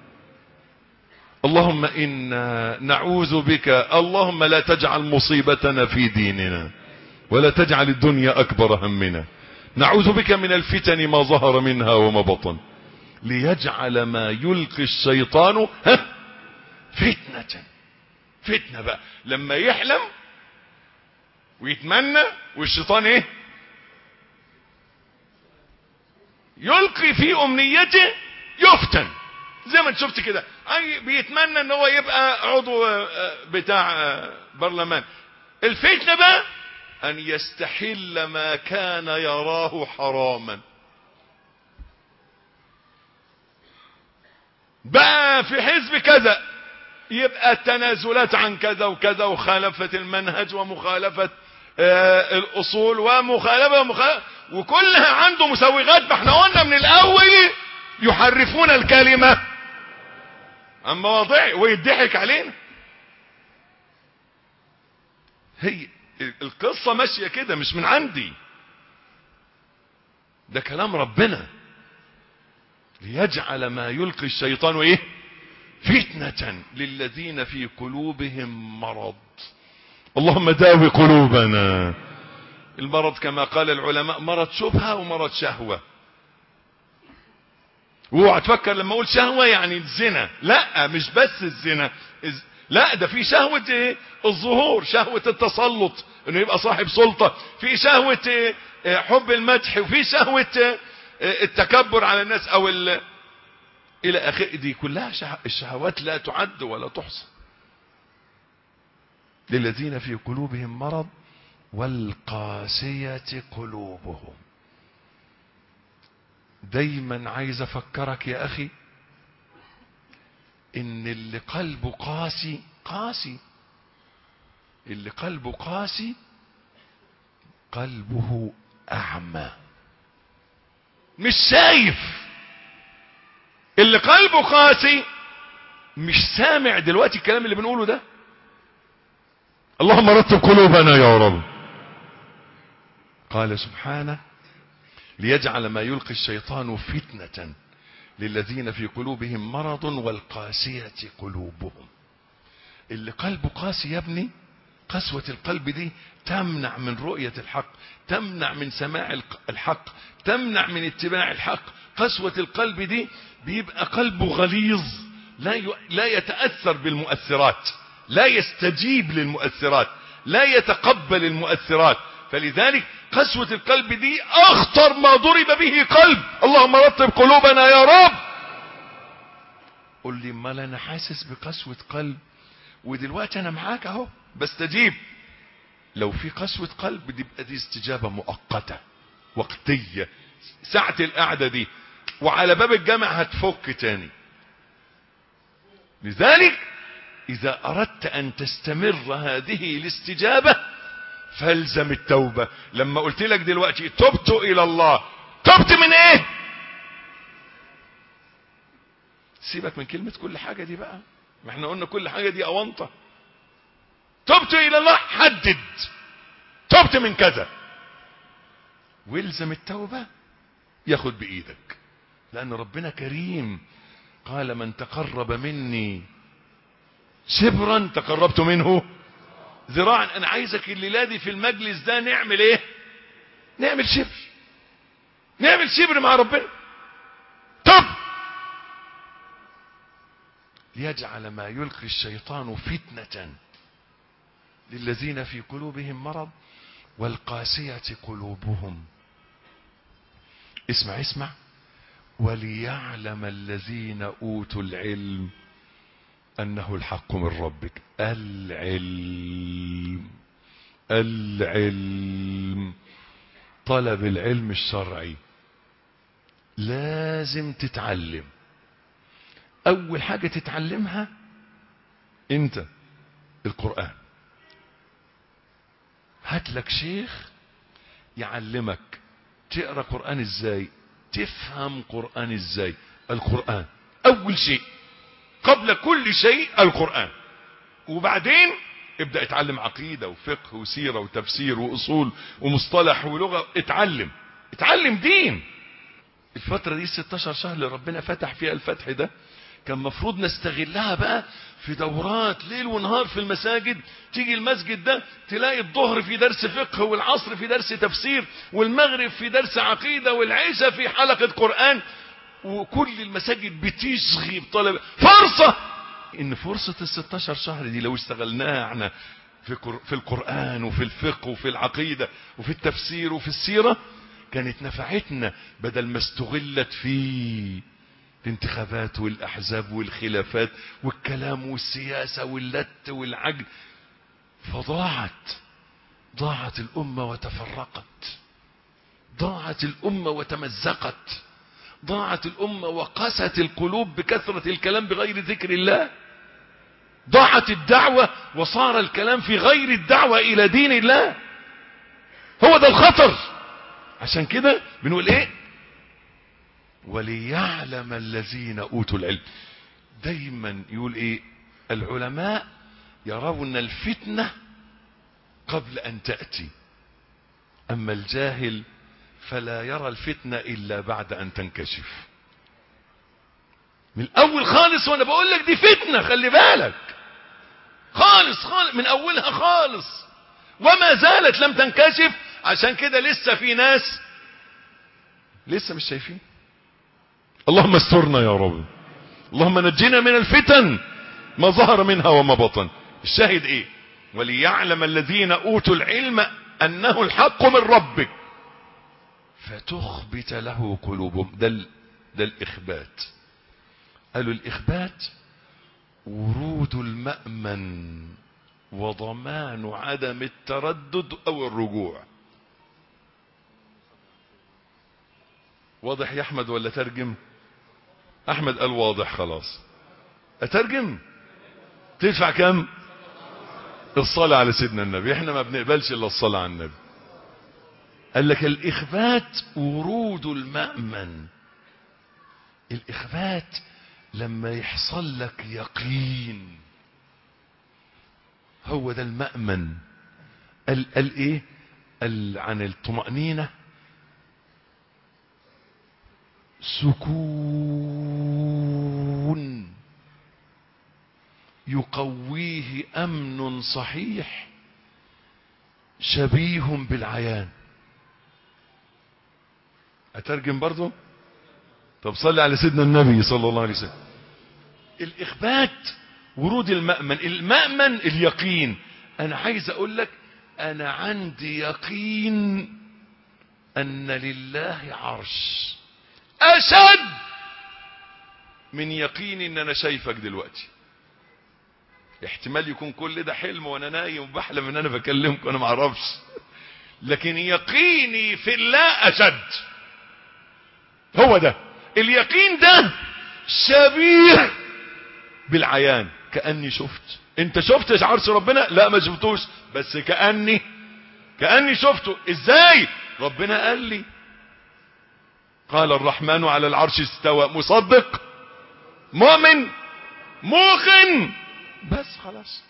[SPEAKER 3] اللهم إنا نعوذ بك، اللهم لا تجعل مصيبتنا في ديننا ولا تجعل الدنيا أكبر همنا. نعوذ بك من الفتن ما ظهر منها وما بطن. ليجعل ما يلقي الشيطان ها فتنة. فتنة بقى لما يحلم ويتمنى والشيطان ايه؟ يلقي في امنيته يفتن. زي ما انت شفت كده، بيتمنى ان هو يبقى عضو بتاع برلمان. الفتنة بقى ان يستحل ما كان يراه حراما. بقى في حزب كذا يبقى التنازلات عن كذا وكذا وخالفة المنهج ومخالفة آه الاصول ومخالفة ومخالفة وكلها عنده مسوغات. ما احنا قلنا من الاول يحرفون الكلمة عن مواضعه ويضحك علينا. هي القصة ماشية كده، مش من عندي، ده كلام ربنا. ليجعل ما يلقي الشيطان ايه؟ فتنة للذين في قلوبهم مرض. اللهم داوي قلوبنا. المرض كما قال العلماء مرض شبهة ومرض شهوة. واوعى تفكر لما اقول شهوة يعني الزنا، لا مش بس الزنا، لا ده في شهوة ايه؟ الظهور، شهوة التسلط انه يبقى صاحب سلطة، في شهوة ايه؟ حب المدح، وفي شهوة ايه؟ التكبر على الناس او الى اخره. دي كلها شه... الشهوات لا تعد ولا تحصى. للذين في قلوبهم مرض والقاسية قلوبهم. دايما عايز افكرك يا اخي ان اللي قلبه قاسي قاسي اللي قلبه قاسي قلبه اعمى مش شايف. اللي قلبه قاسي مش سامع دلوقتي الكلام اللي بنقوله ده. اللهم رتب قلوبنا يا رب. قال سبحانه ليجعل ما يلقي الشيطان فتنة للذين في قلوبهم مرض والقاسية قلوبهم. اللي قلبه قاسي يا ابني، قسوة القلب دي تمنع من رؤية الحق، تمنع من سماع الحق، تمنع من اتباع الحق. قسوة القلب دي بيبقى قلبه غليظ، لا ي... لا يتأثر بالمؤثرات، لا يستجيب للمؤثرات، لا يتقبل المؤثرات. فلذلك قسوة القلب دي اخطر ما ضرب به قلب. اللهم رتب قلوبنا يا رب. قل لي ما انا حاسس بقسوة قلب ودلوقتي انا معاك اهو بستجيب. لو في قسوة قلب دي بقى دي استجابة مؤقتة وقتية، ساعة القعدة دي وعلى باب الجامع هتفك تاني. لذلك اذا اردت ان تستمر هذه الاستجابة فالزم التوبة. لما قلت لك دلوقتي تبت الى الله، تبت من ايه؟ سيبك من كلمة كل حاجة دي بقى، ما احنا قلنا كل حاجة دي اونطة. تبت الى الله، حدد تبت من كذا والزم التوبة، ياخد بايدك. لان ربنا كريم، قال من تقرب مني شبرا تقربت منه ذراعا. انا عايزك الليلة دي في المجلس ده نعمل ايه؟ نعمل شبر، نعمل شبر مع ربنا. طب ليجعل ما يلقي الشيطان فتنة للذين في قلوبهم مرض والقاسية قلوبهم. اسمع اسمع وليعلم الذين اوتوا العلم انه الحق من ربك. العلم العلم طلب العلم الشرعي. لازم تتعلم. اول حاجة تتعلمها انت القرآن. هات لك شيخ يعلمك تقرأ قرآن ازاي، تفهم قرآن ازاي. القرآن اول شيء، قبل كل شيء القرآن. وبعدين ابدأ اتعلم عقيدة وفقه وسيرة وتفسير واصول ومصطلح ولغة. اتعلم اتعلم دين. الفترة دي ستاشر شهر اللي ربنا فتح فيها الفتح ده كان مفروض نستغلها بقى في دورات ليل ونهار في المساجد. تيجي المسجد ده تلاقي الظهر في درس فقه والعصر في درس تفسير والمغرب في درس عقيدة والعشاء في حلقة قرآن. وكل المساجد بتشغي بطلب. فرصة ان فرصة الستاشر شهر دي لو استغلناها احنا في, في القرآن وفي الفقه وفي العقيدة وفي التفسير وفي السيرة كانت نفعتنا، بدل ما استغلت في الانتخابات والاحزاب والخلافات والكلام والسياسة واللت والعجل. فضاعت ضاعت الامة وتفرقت، ضاعت الامة وتمزقت، ضاعت الامة وقست القلوب بكثرة الكلام بغير ذكر الله. ضاعت الدعوة وصار الكلام في غير الدعوة الى دين الله. هو ده الخطر. عشان كده بنقول ايه؟ وليعلم الذين اوتوا العلم. دايما يقول ايه العلماء؟ يرون الفتنة قبل ان تأتي، اما الجاهل فلا يرى الفتنة الا بعد ان تنكشف. من الاول خالص وانا بقول لك دي فتنة، خلي بالك خالص خالص من اولها خالص، وما زالت لم تنكشف. عشان كده لسه في ناس لسه مش شايفين. اللهم استرنا يا رب، اللهم نجينا من الفتن ما ظهر منها وما بطن. الشاهد ايه؟ وليعلم الذين اوتوا العلم انه الحق من ربك فتخبت له قلوبهم. ده, ده الاخبات. قالوا الإخبات ورود المأمن وضمان عدم التردد أو الرجوع. واضح يا أحمد ولا ترجم؟ أحمد قال واضح خلاص. أترجم؟ تدفع كم؟ الصلاة على سيدنا النبي، احنا ما بنقبلش إلا الصلاة على النبي. قال لك الإخبات ورود المأمن. الإخبات لما يحصل لك يقين، هو ده المأمن. قال, قال ايه؟ قال عن الطمأنينة سكون يقويه أمن صحيح شبيه بالعيان. أترجم برضو؟ طب صلي على سيدنا النبي صلى الله عليه وسلم. الإخبات ورود المأمن. المأمن اليقين. أنا عايز أقول لك أنا عندي يقين أن لله عرش أشد من يقين أن أنا شايفك دلوقتي. احتمال يكون كل ده حلم وأنا نايم وبحلم أن أنا بكلمك وأنا ما أعرفش، لكن يقيني في الله أشد. هو ده اليقين، ده شبيه بالعيان، كأني شفت. انت شفت عرش ربنا؟ لا ما شفتوش، بس كأني كأني شفته. ازاي؟ ربنا قال لي قال الرحمن على العرش استوى. مصدق، مؤمن، موقن، بس خلاص.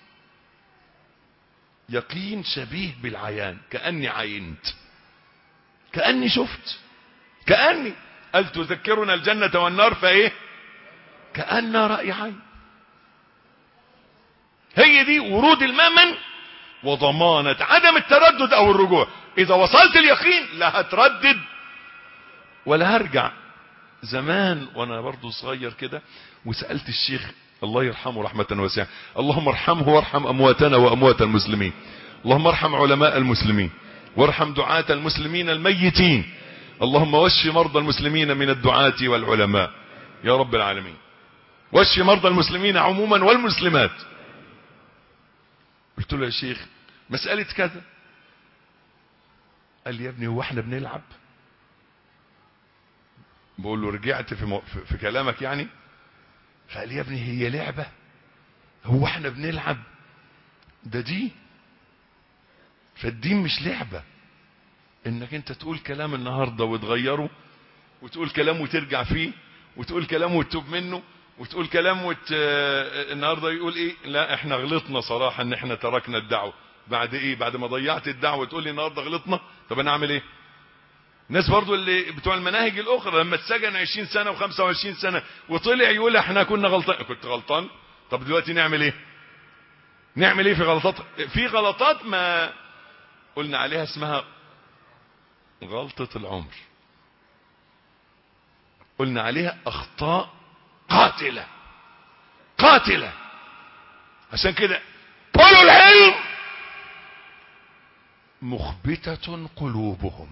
[SPEAKER 3] يقين شبيه بالعيان، كأني عينت، كأني شفت، كأني قال تذكرنا الجنة والنار فايه؟ كأن رأي عين. هي دي ورود المأمن وضمانة عدم التردد او الرجوع. اذا وصلت اليقين لا هتردد ولا هرجع. زمان وانا برضو صغير كده وسألت الشيخ الله يرحمه رحمة واسعة، اللهم ارحمه وارحم امواتنا واموات المسلمين، اللهم ارحم علماء المسلمين وارحم دعاة المسلمين الميتين، اللهم واشف مرضى المسلمين من الدعاة والعلماء يا رب العالمين، واشف مرضى المسلمين عموما والمسلمات. قلت له يا شيخ مسألة كذا. قال لي يا ابني هو احنا بنلعب؟ بقول له رجعت في, مو... في كلامك يعني؟ فقال لي يا ابني هي لعبة؟ هو احنا بنلعب؟ ده دين. فالدين مش لعبة انك انت تقول كلام النهاردة وتغيره، وتقول كلام وترجع فيه، وتقول كلام وتتوب منه، وتقول كلام وت... النهاردة يقول ايه؟ لا احنا غلطنا صراحة ان احنا تركنا الدعوة. بعد ايه؟ بعد ما ضيعت الدعوة تقول لي النهاردة غلطنا؟ طب انا اعمل ايه؟ الناس برضو اللي بتوع المناهج الاخرى لما اتسجن عشرين سنة وخمسة وعشرين سنة وطلع يقول احنا كنا غلطان. كنت غلطان؟ طب دلوقتي نعمل ايه؟ نعمل ايه في غلطات؟ في غلطات ما قلنا عليها اسمها غلطة العمر، قلنا عليها اخطاء قاتلة قاتلة. عشان كده قولوا العلم مخبتة قلوبهم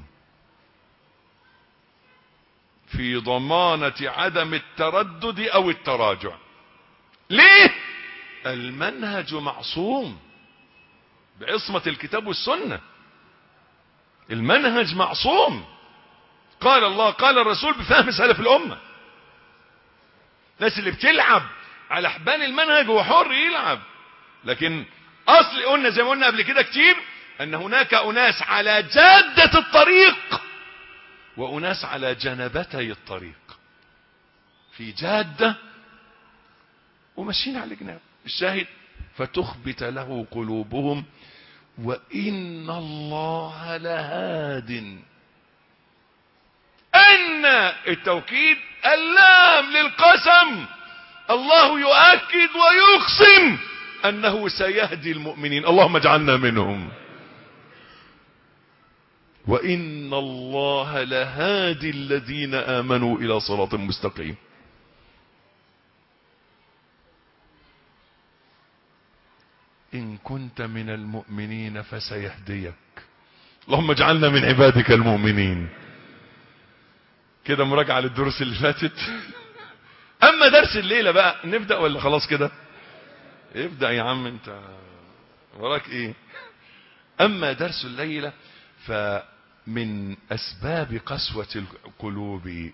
[SPEAKER 3] في ضمانة عدم التردد او التراجع. ليه؟ المنهج معصوم بعصمة الكتاب والسنة. المنهج معصوم، قال الله قال الرسول بفهم سلف الامة. الناس اللي بتلعب على حبال المنهج هو حر يلعب، لكن اصل قلنا زي ما قلنا قبل كده كتير ان هناك اناس على جادة الطريق واناس على جنبتي الطريق، في جادة وماشيين على جناب. الشاهد فتخبت له قلوبهم وإن الله لهاد. أن التوكيد اللام للقسم، الله يؤكد ويقسم أنه سيهدي المؤمنين، اللهم اجعلنا منهم. وإن الله لهادي الذين آمنوا إلى صراط مستقيم. إن كنت من المؤمنين فسيهديك، اللهم اجعلنا من عبادك المؤمنين. كده مراجعة للدروس اللي فاتت. اما درس الليلة بقى نبدأ ولا خلاص كده؟ ابدأ يا عم انت وراك ايه. اما درس الليلة فمن اسباب قسوة القلوب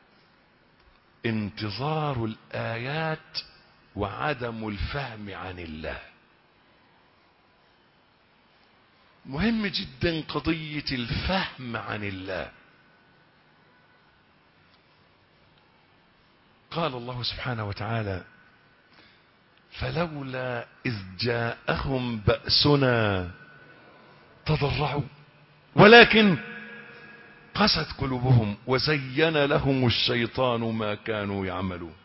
[SPEAKER 3] انتظار الآيات وعدم الفهم عن الله. مهم جدا قضية الفهم عن الله. قال الله سبحانه وتعالى فلولا إذ جاءهم بأسنا تضرعوا ولكن قست قلوبهم وزين لهم الشيطان ما كانوا يعملون.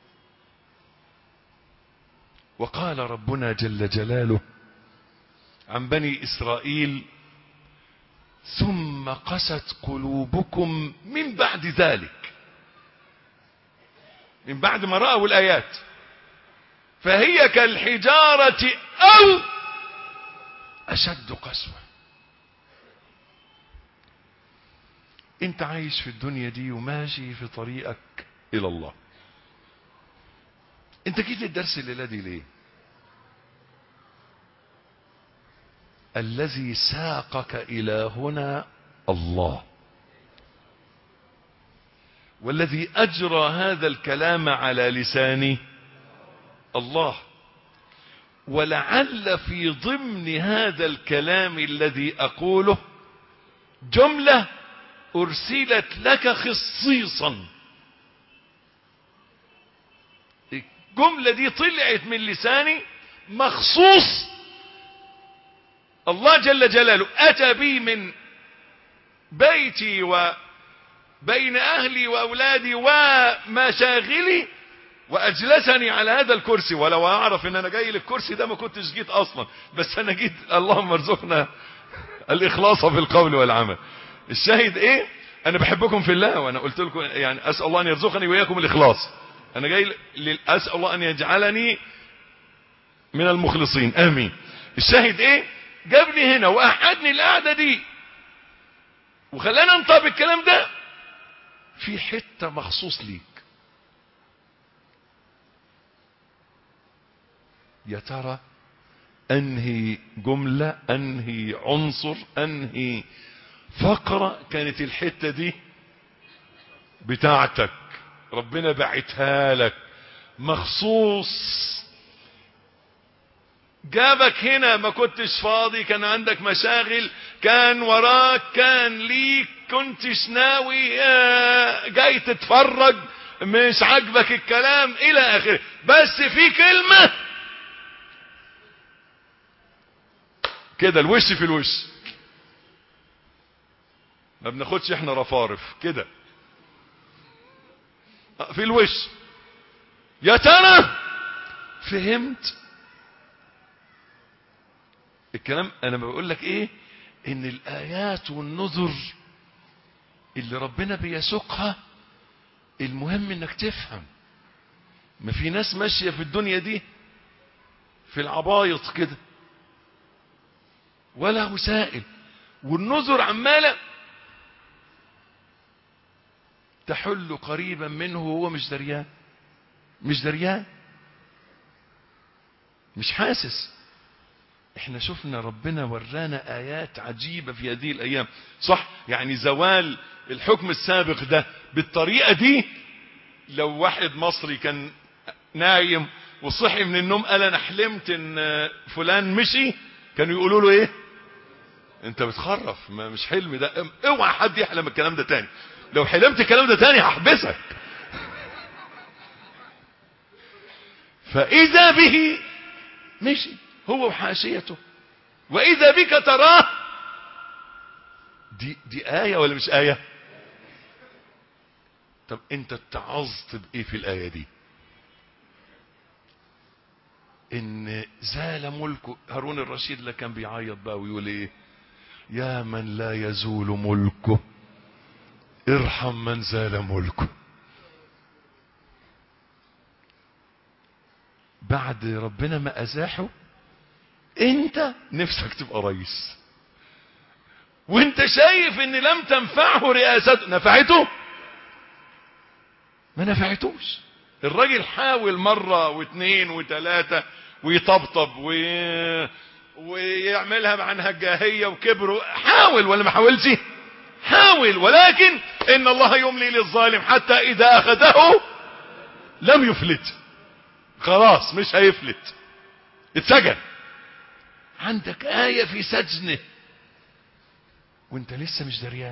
[SPEAKER 3] وقال ربنا جل جلاله عن بني إسرائيل ثم قست قلوبكم من بعد ذلك، من بعد ما رأوا الآيات، فهي كالحجارة أو أشد قسوة. انت عايش في الدنيا دي وماشي في طريقك إلى الله. انت جيت الدرس الليلة دي ليه؟ الذي ساقك إلى هنا الله، والذي أجرى هذا الكلام على لساني الله. ولعل في ضمن هذا الكلام الذي أقوله جملة أرسلت لك خصيصا. الجملة دي طلعت من لساني مخصوص، الله جل جلاله أتى بي من بيتي وبين أهلي وأولادي ومشاغلي وأجلسني على هذا الكرسي. ولو أعرف أن أنا جاي للكرسي ده ما كنتش جيت أصلا، بس أنا جيت. اللهم ارزقنا الإخلاص في القول والعمل. الشاهد إيه؟ أنا بحبكم في الله، وأنا قلت لكم يعني أسأل الله أن يرزقني وإياكم الإخلاص. أنا جاي أسأل الله أن يجعلني من المخلصين، آمين. الشاهد إيه؟ جابني هنا وأحدني القعدة دي وخلانا ننطق بالكلام ده في حتة مخصوص ليك. يا ترى أنهي جملة، أنهي عنصر، أنهي فقرة كانت الحتة دي بتاعتك، ربنا بعتها لك مخصوص، جابك هنا ما كنتش فاضي، كان عندك مشاغل، كان وراك، كان ليك، كنتش ناوي، جاي تتفرج، مش عاجبك الكلام الى اخره، بس في كلمة كده الوش في الوش. ما بناخدش احنا رفارف كده في الوش. يا ترى فهمت الكلام؟ انا بقول لك ايه، ان الايات والنذر اللي ربنا بيسوقها المهم انك تفهم. ما في ناس ماشية في الدنيا دي في العبايط كده ولا وسائل، والنذر عمالة تحل قريبا منه وهو مش دريان، مش دريان، مش حاسس. احنا شفنا ربنا ورانا ايات عجيبة في هذه الايام، صح؟ يعني زوال الحكم السابق ده بالطريقة دي، لو واحد مصري كان نايم وصحي من النوم قال انا حلمت ان فلان مشي، كانوا يقولوا له ايه؟ انت بتخرف، ما مش حلم ده، اوعى حد يحلم الكلام ده تاني، لو حلمت الكلام ده تاني هحبسك. فاذا به مشي هو وحاشيته، واذا بك تراه. دي دي آية ولا مش آية؟ طب انت اتعظت بايه في الآية دي؟ ان زال ملكه. هارون الرشيد اللي كان بيعيط بقى ويقول ايه؟ يا من لا يزول ملكه ارحم من زال ملكه. بعد ربنا ما ازاحه انت نفسك تبقى رئيس، وانت شايف ان لم تنفعه رئاسته. نفعته؟ ما نفعتوش. الراجل حاول مرة واثنين وثلاثة ويطبطب و... ويعملها معناها الجاهية وكبره، حاول ولا ما حاولش؟ حاول، ولكن ان الله يملي للظالم حتى اذا اخذه لم يفلت. خلاص مش هيفلت، اتسجن. عندك آية في سجنه وانت لسه مش دريان.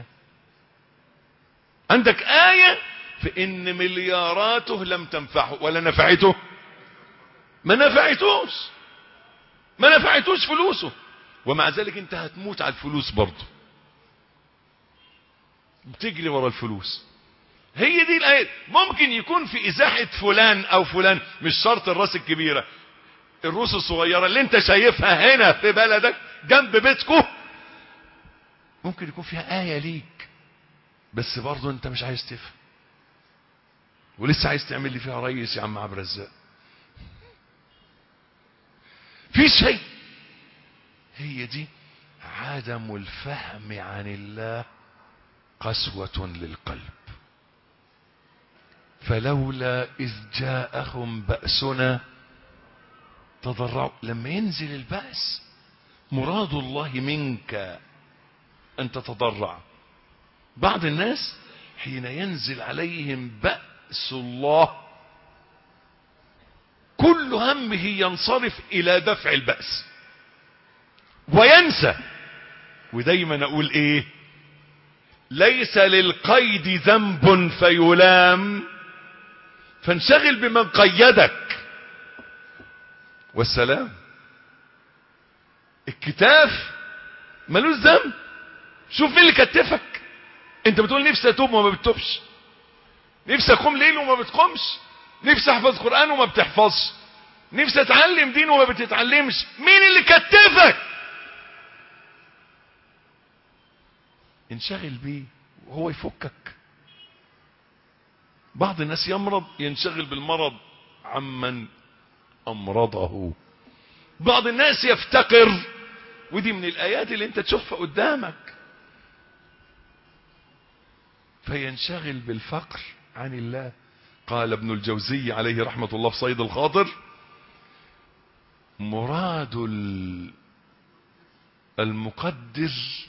[SPEAKER 3] عندك آية في ان ملياراته لم تنفعه ولا نفعته، ما نفعتوش ما نفعتوش فلوسه، ومع ذلك انت هتموت على الفلوس برضه، بتجري ورا الفلوس. هي دي الآية. ممكن يكون في ازاحة فلان او فلان، مش شرط الراس الكبيرة، الروس الصغيرة اللي انت شايفها هنا في بلدك جنب بيتكو، ممكن يكون فيها آية ليك، بس برضه انت مش عايز تفهم، ولسه عايز تعمل لي فيها ريس يا عم عبد الرزاق. في شيء، هي دي عدم الفهم عن الله قسوة للقلب. فلولا إذ جاءهم بأسنا تضرعوا. لما ينزل البأس مراد الله منك أن تتضرع. بعض الناس حين ينزل عليهم بأس الله كل همه ينصرف إلى دفع البأس وينسى. ودايما أقول إيه؟ ليس للقيد ذنب فيلام، فانشغل بمن قيدك والسلام. الكتاف ملوش ذنب. شوف مين اللي كتفك. انت بتقول نفسي اتوب وما بتتوبش، نفسي اقوم ليل وما بتقومش، نفسي احفظ قرآن وما بتحفظش، نفسي اتعلم دين وما بتتعلمش. مين اللي كتفك؟ انشغل بيه وهو يفكك. بعض الناس يمرض ينشغل بالمرض عمن امرضه. بعض الناس يفتقر، ودي من الايات اللي انت تشوفها قدامك، فينشغل بالفقر عن الله. قال ابن الجوزي عليه رحمة الله في صيد الخاطر: مراد المقدر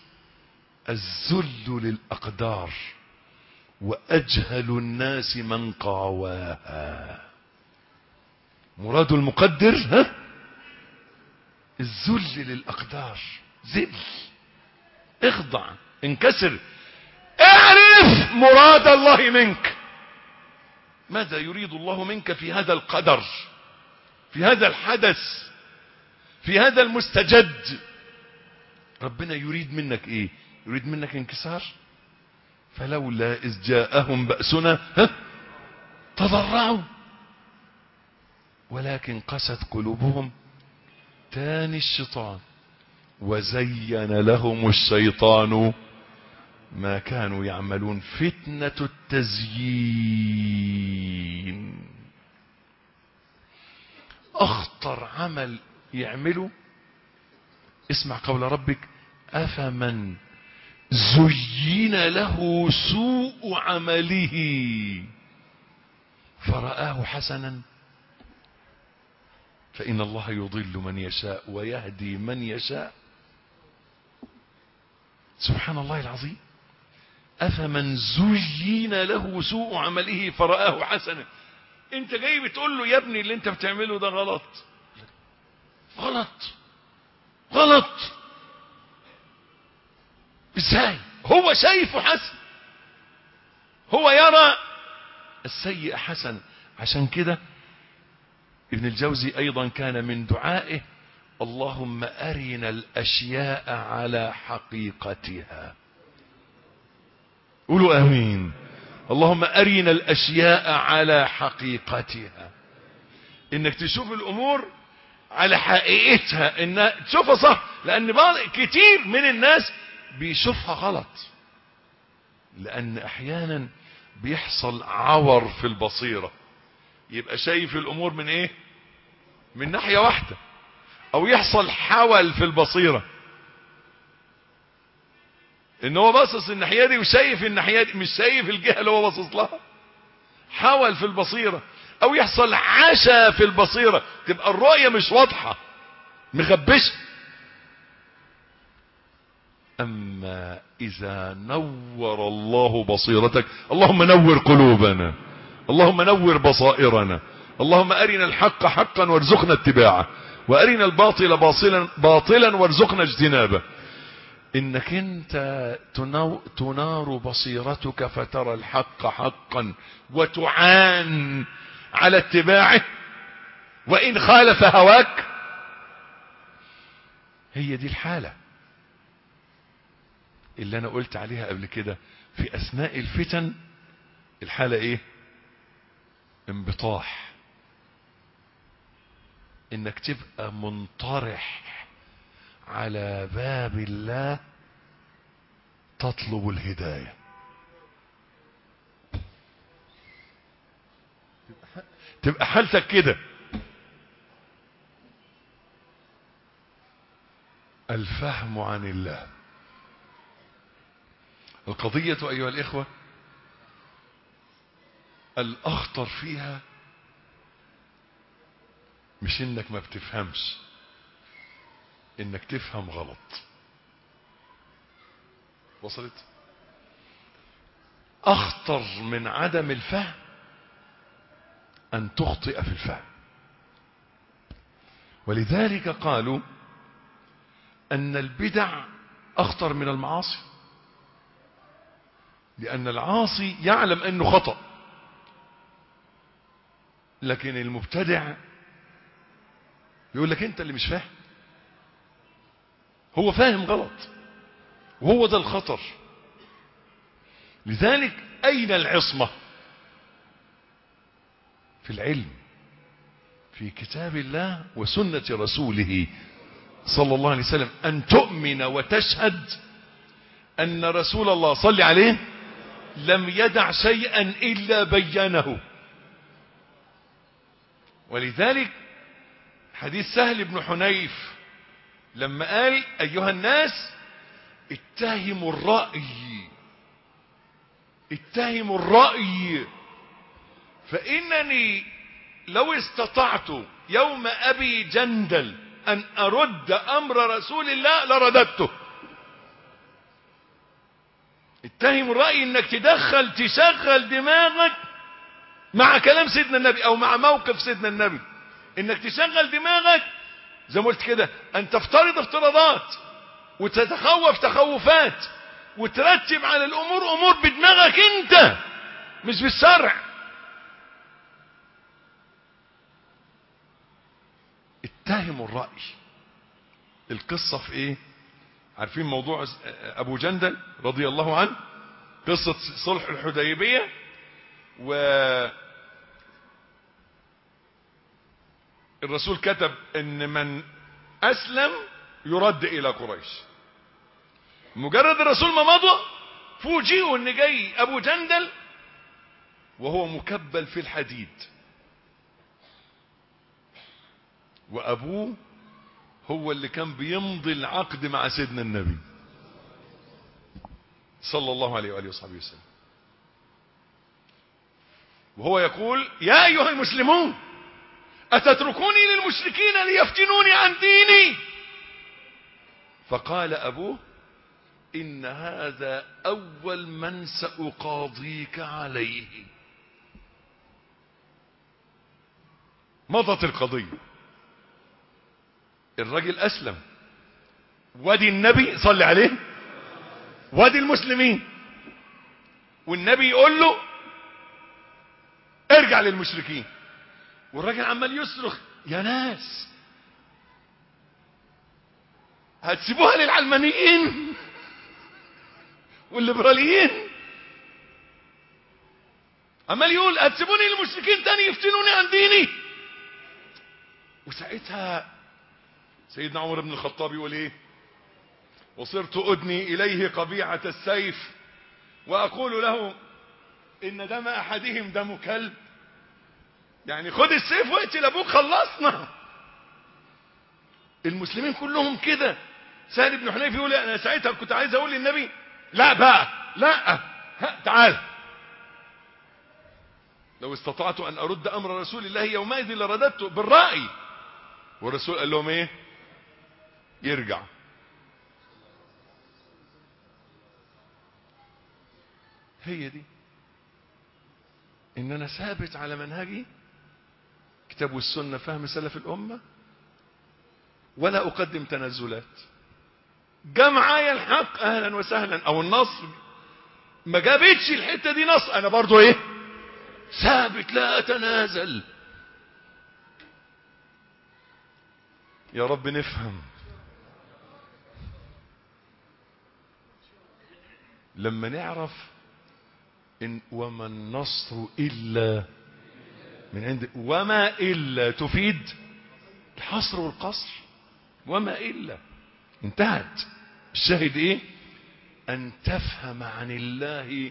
[SPEAKER 3] الذل للأقدار وأجهل الناس من قاواها. مراد المقدر ها الذل للأقدار. ذل، اخضع، انكسر، اعرف مراد الله منك. ماذا يريد الله منك في هذا القدر، في هذا الحدث، في هذا المستجد؟ ربنا يريد منك ايه؟ يريد منك انكسار. فلولا إذ جاءهم بأسنا ها تضرعوا ولكن قست قلوبهم. تاني الشيطان: وزين لهم الشيطان ما كانوا يعملون. فتنة التزيين أخطر عمل يعمله. اسمع قول ربك: أفمن زين له سوء عمله فرآه حسنا فإن الله يضل من يشاء ويهدي من يشاء. سبحان الله العظيم. أفمن زين له سوء عمله فرآه حسنا. انت جاي بتقول له يا ابني اللي انت بتعمله ده غلط غلط غلط. ازاي؟ هو شايفه حسن، هو يرى السيء حسن. عشان كده ابن الجوزي ايضا كان من دعائه: اللهم ارنا الاشياء على حقيقتها. قولوا امين. اللهم ارنا الاشياء على حقيقتها. انك تشوف الامور على حقيقتها، انها تشوفها صح. لان بعض كتير من الناس بيشوفها غلط، لان احيانا بيحصل عور في البصيرة، يبقى شايف الامور من ايه؟ من ناحية واحدة، او يحصل حول في البصيرة، ان هو باصص الناحية دي وشايف الناحية دي، مش شايف الجهة اللي هو باصص لها. حول في البصيرة. او يحصل عشا في البصيرة، تبقى الرؤية مش واضحة مغبشة. اما اذا نور الله بصيرتك، اللهم نور قلوبنا، اللهم نور بصائرنا، اللهم ارنا الحق حقا وارزقنا اتباعه، وارنا الباطل باطلا باطلا وارزقنا اجتنابه. انك انت تنار بصيرتك فترى الحق حقا وتعان على اتباعه وان خالف هواك. هي دي الحالة اللي انا قلت عليها قبل كده في اثناء الفتن. الحالة ايه؟ انبطاح، انك تبقى منطرح على باب الله تطلب الهداية. تبقى حالتك كده. الفهم عن الله. القضية ايها الاخوة الاخطر فيها مش انك ما بتفهمش، انك تفهم غلط. وصلت؟ اخطر من عدم الفهم ان تخطئ في الفهم. ولذلك قالوا ان البدع اخطر من المعاصي، لان العاصي يعلم انه خطأ، لكن المبتدع يقول لك انت اللي مش فاهم. هو فاهم غلط، وهو ده الخطر. لذلك اين العصمة؟ في العلم، في كتاب الله وسنة رسوله صلى الله عليه وسلم. ان تؤمن وتشهد ان رسول الله صلى عليه لم يدع شيئا الا بينه. ولذلك حديث سهل بن حنيف لما قال ايها الناس اتهموا الرأي، اتهموا الرأي، فانني لو استطعت يوم ابي جندل ان ارد امر رسول الله لرددته. اتهموا الرأي انك تدخل تشغل دماغك مع كلام سيدنا النبي او مع موقف سيدنا النبي، انك تشغل دماغك زي ما قلت كده، ان تفترض افتراضات وتتخوف تخوفات وترتب على الامور امور بدماغك انت مش بالشرع. اتهموا الرأي. القصة في ايه؟ عارفين موضوع ابو جندل رضي الله عنه، قصة صلح الحديبية، و الرسول كتب ان من اسلم يرد الى قريش. مجرد الرسول ما مضى فوجئوا ان جاي ابو جندل وهو مكبل في الحديد، وابوه هو اللي كان بيمضي العقد مع سيدنا النبي صلى الله عليه وآله وصحبه وسلم، وهو يقول يا ايها المسلمون اتتركوني للمشركين ليفتنوني عن ديني؟ فقال ابوه ان هذا اول من ساقاضيك عليه. مضت القضية، الرجل اسلم، وادي النبي صلى عليه، وادي المسلمين، والنبي يقول له ارجع للمشركين، والراجل عمال يصرخ يا ناس هتسيبوها للعلمانيين والليبراليين؟ عمال يقول هتسيبوني للمشركين تاني يفتنوني عن ديني؟ وساعتها سيدنا عمر بن الخطاب يقول ايه؟ وصرت ادني اليه قبيعة السيف واقول له ان دم احدهم دم كلب، يعني خد السيف واقتل ابوك خلصنا. المسلمين كلهم كده. سهل بن حنيف يقول انا ساعتها كنت عايز اقول للنبي لا بقى لا، ها تعال لو استطعت ان ارد امر رسول الله يومئذ لرددته بالرأي. والرسول قال لهم ايه؟ يرجع. هي دي ان انا ثابت على منهجي كتاب والسنة فهم سلف الامة، ولا اقدم تنازلات. جاء معايا الحق اهلا وسهلا، او النصر ما جابتش الحتة دي نصر، انا برضو ايه؟ ثابت لا اتنازل. يا رب نفهم. لما نعرف إن وما النصر إلا من عند، وما إلا تفيد الحصر والقصر، وما إلا انتهت. الشاهد إيه؟ أن تفهم عن الله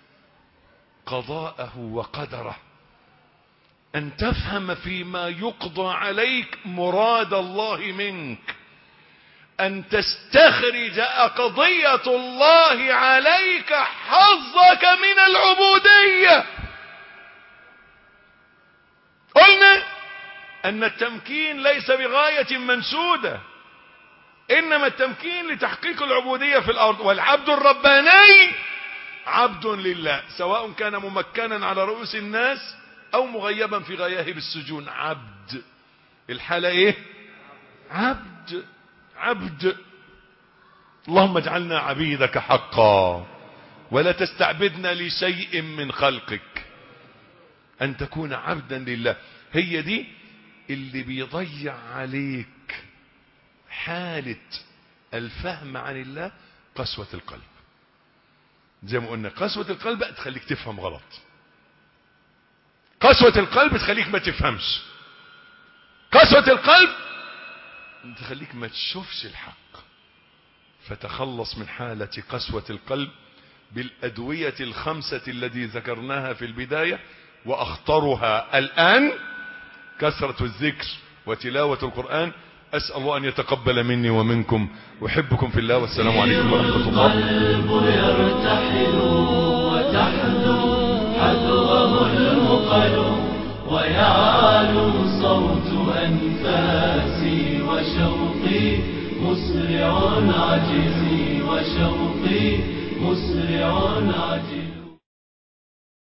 [SPEAKER 3] قضاءه وقدره، أن تفهم فيما يقضى عليك مراد الله منك، أن تستخرج قضية الله عليك حظك من العبودية. قلنا أن التمكين ليس بغاية منشودة، إنما التمكين لتحقيق العبودية في الأرض. والعبد الرباني عبد لله، سواء كان ممكنا على رؤوس الناس أو مغيبا في غياهب السجون. عبد الحالة إيه؟ عبد عبد. اللهم اجعلنا عبيدك حقا، ولا تستعبدنا لشيء من خلقك، أن تكون عبدا لله. هي دي اللي بيضيع عليك حالة الفهم عن الله، قسوة القلب. زي ما قلنا قسوة القلب تخليك تفهم غلط، قسوة القلب تخليك ما تفهمش، قسوة القلب تخليك ما تشوفش الحق. فتخلص من حالة قسوة القلب بالأدوية الخمسة التي ذكرناها في البداية، وأخطرها الآن كثرة الذكر وتلاوة القرآن. أسأل الله أن يتقبل مني ومنكم، أحبكم في الله، والسلام عليكم ورحمة الله.
[SPEAKER 2] القلب يرتحل وتحدو حذوه المقل، ويعلو صوت أنفاسي وشوقي مسرع عجزي، وشوقي مسرع عجزي.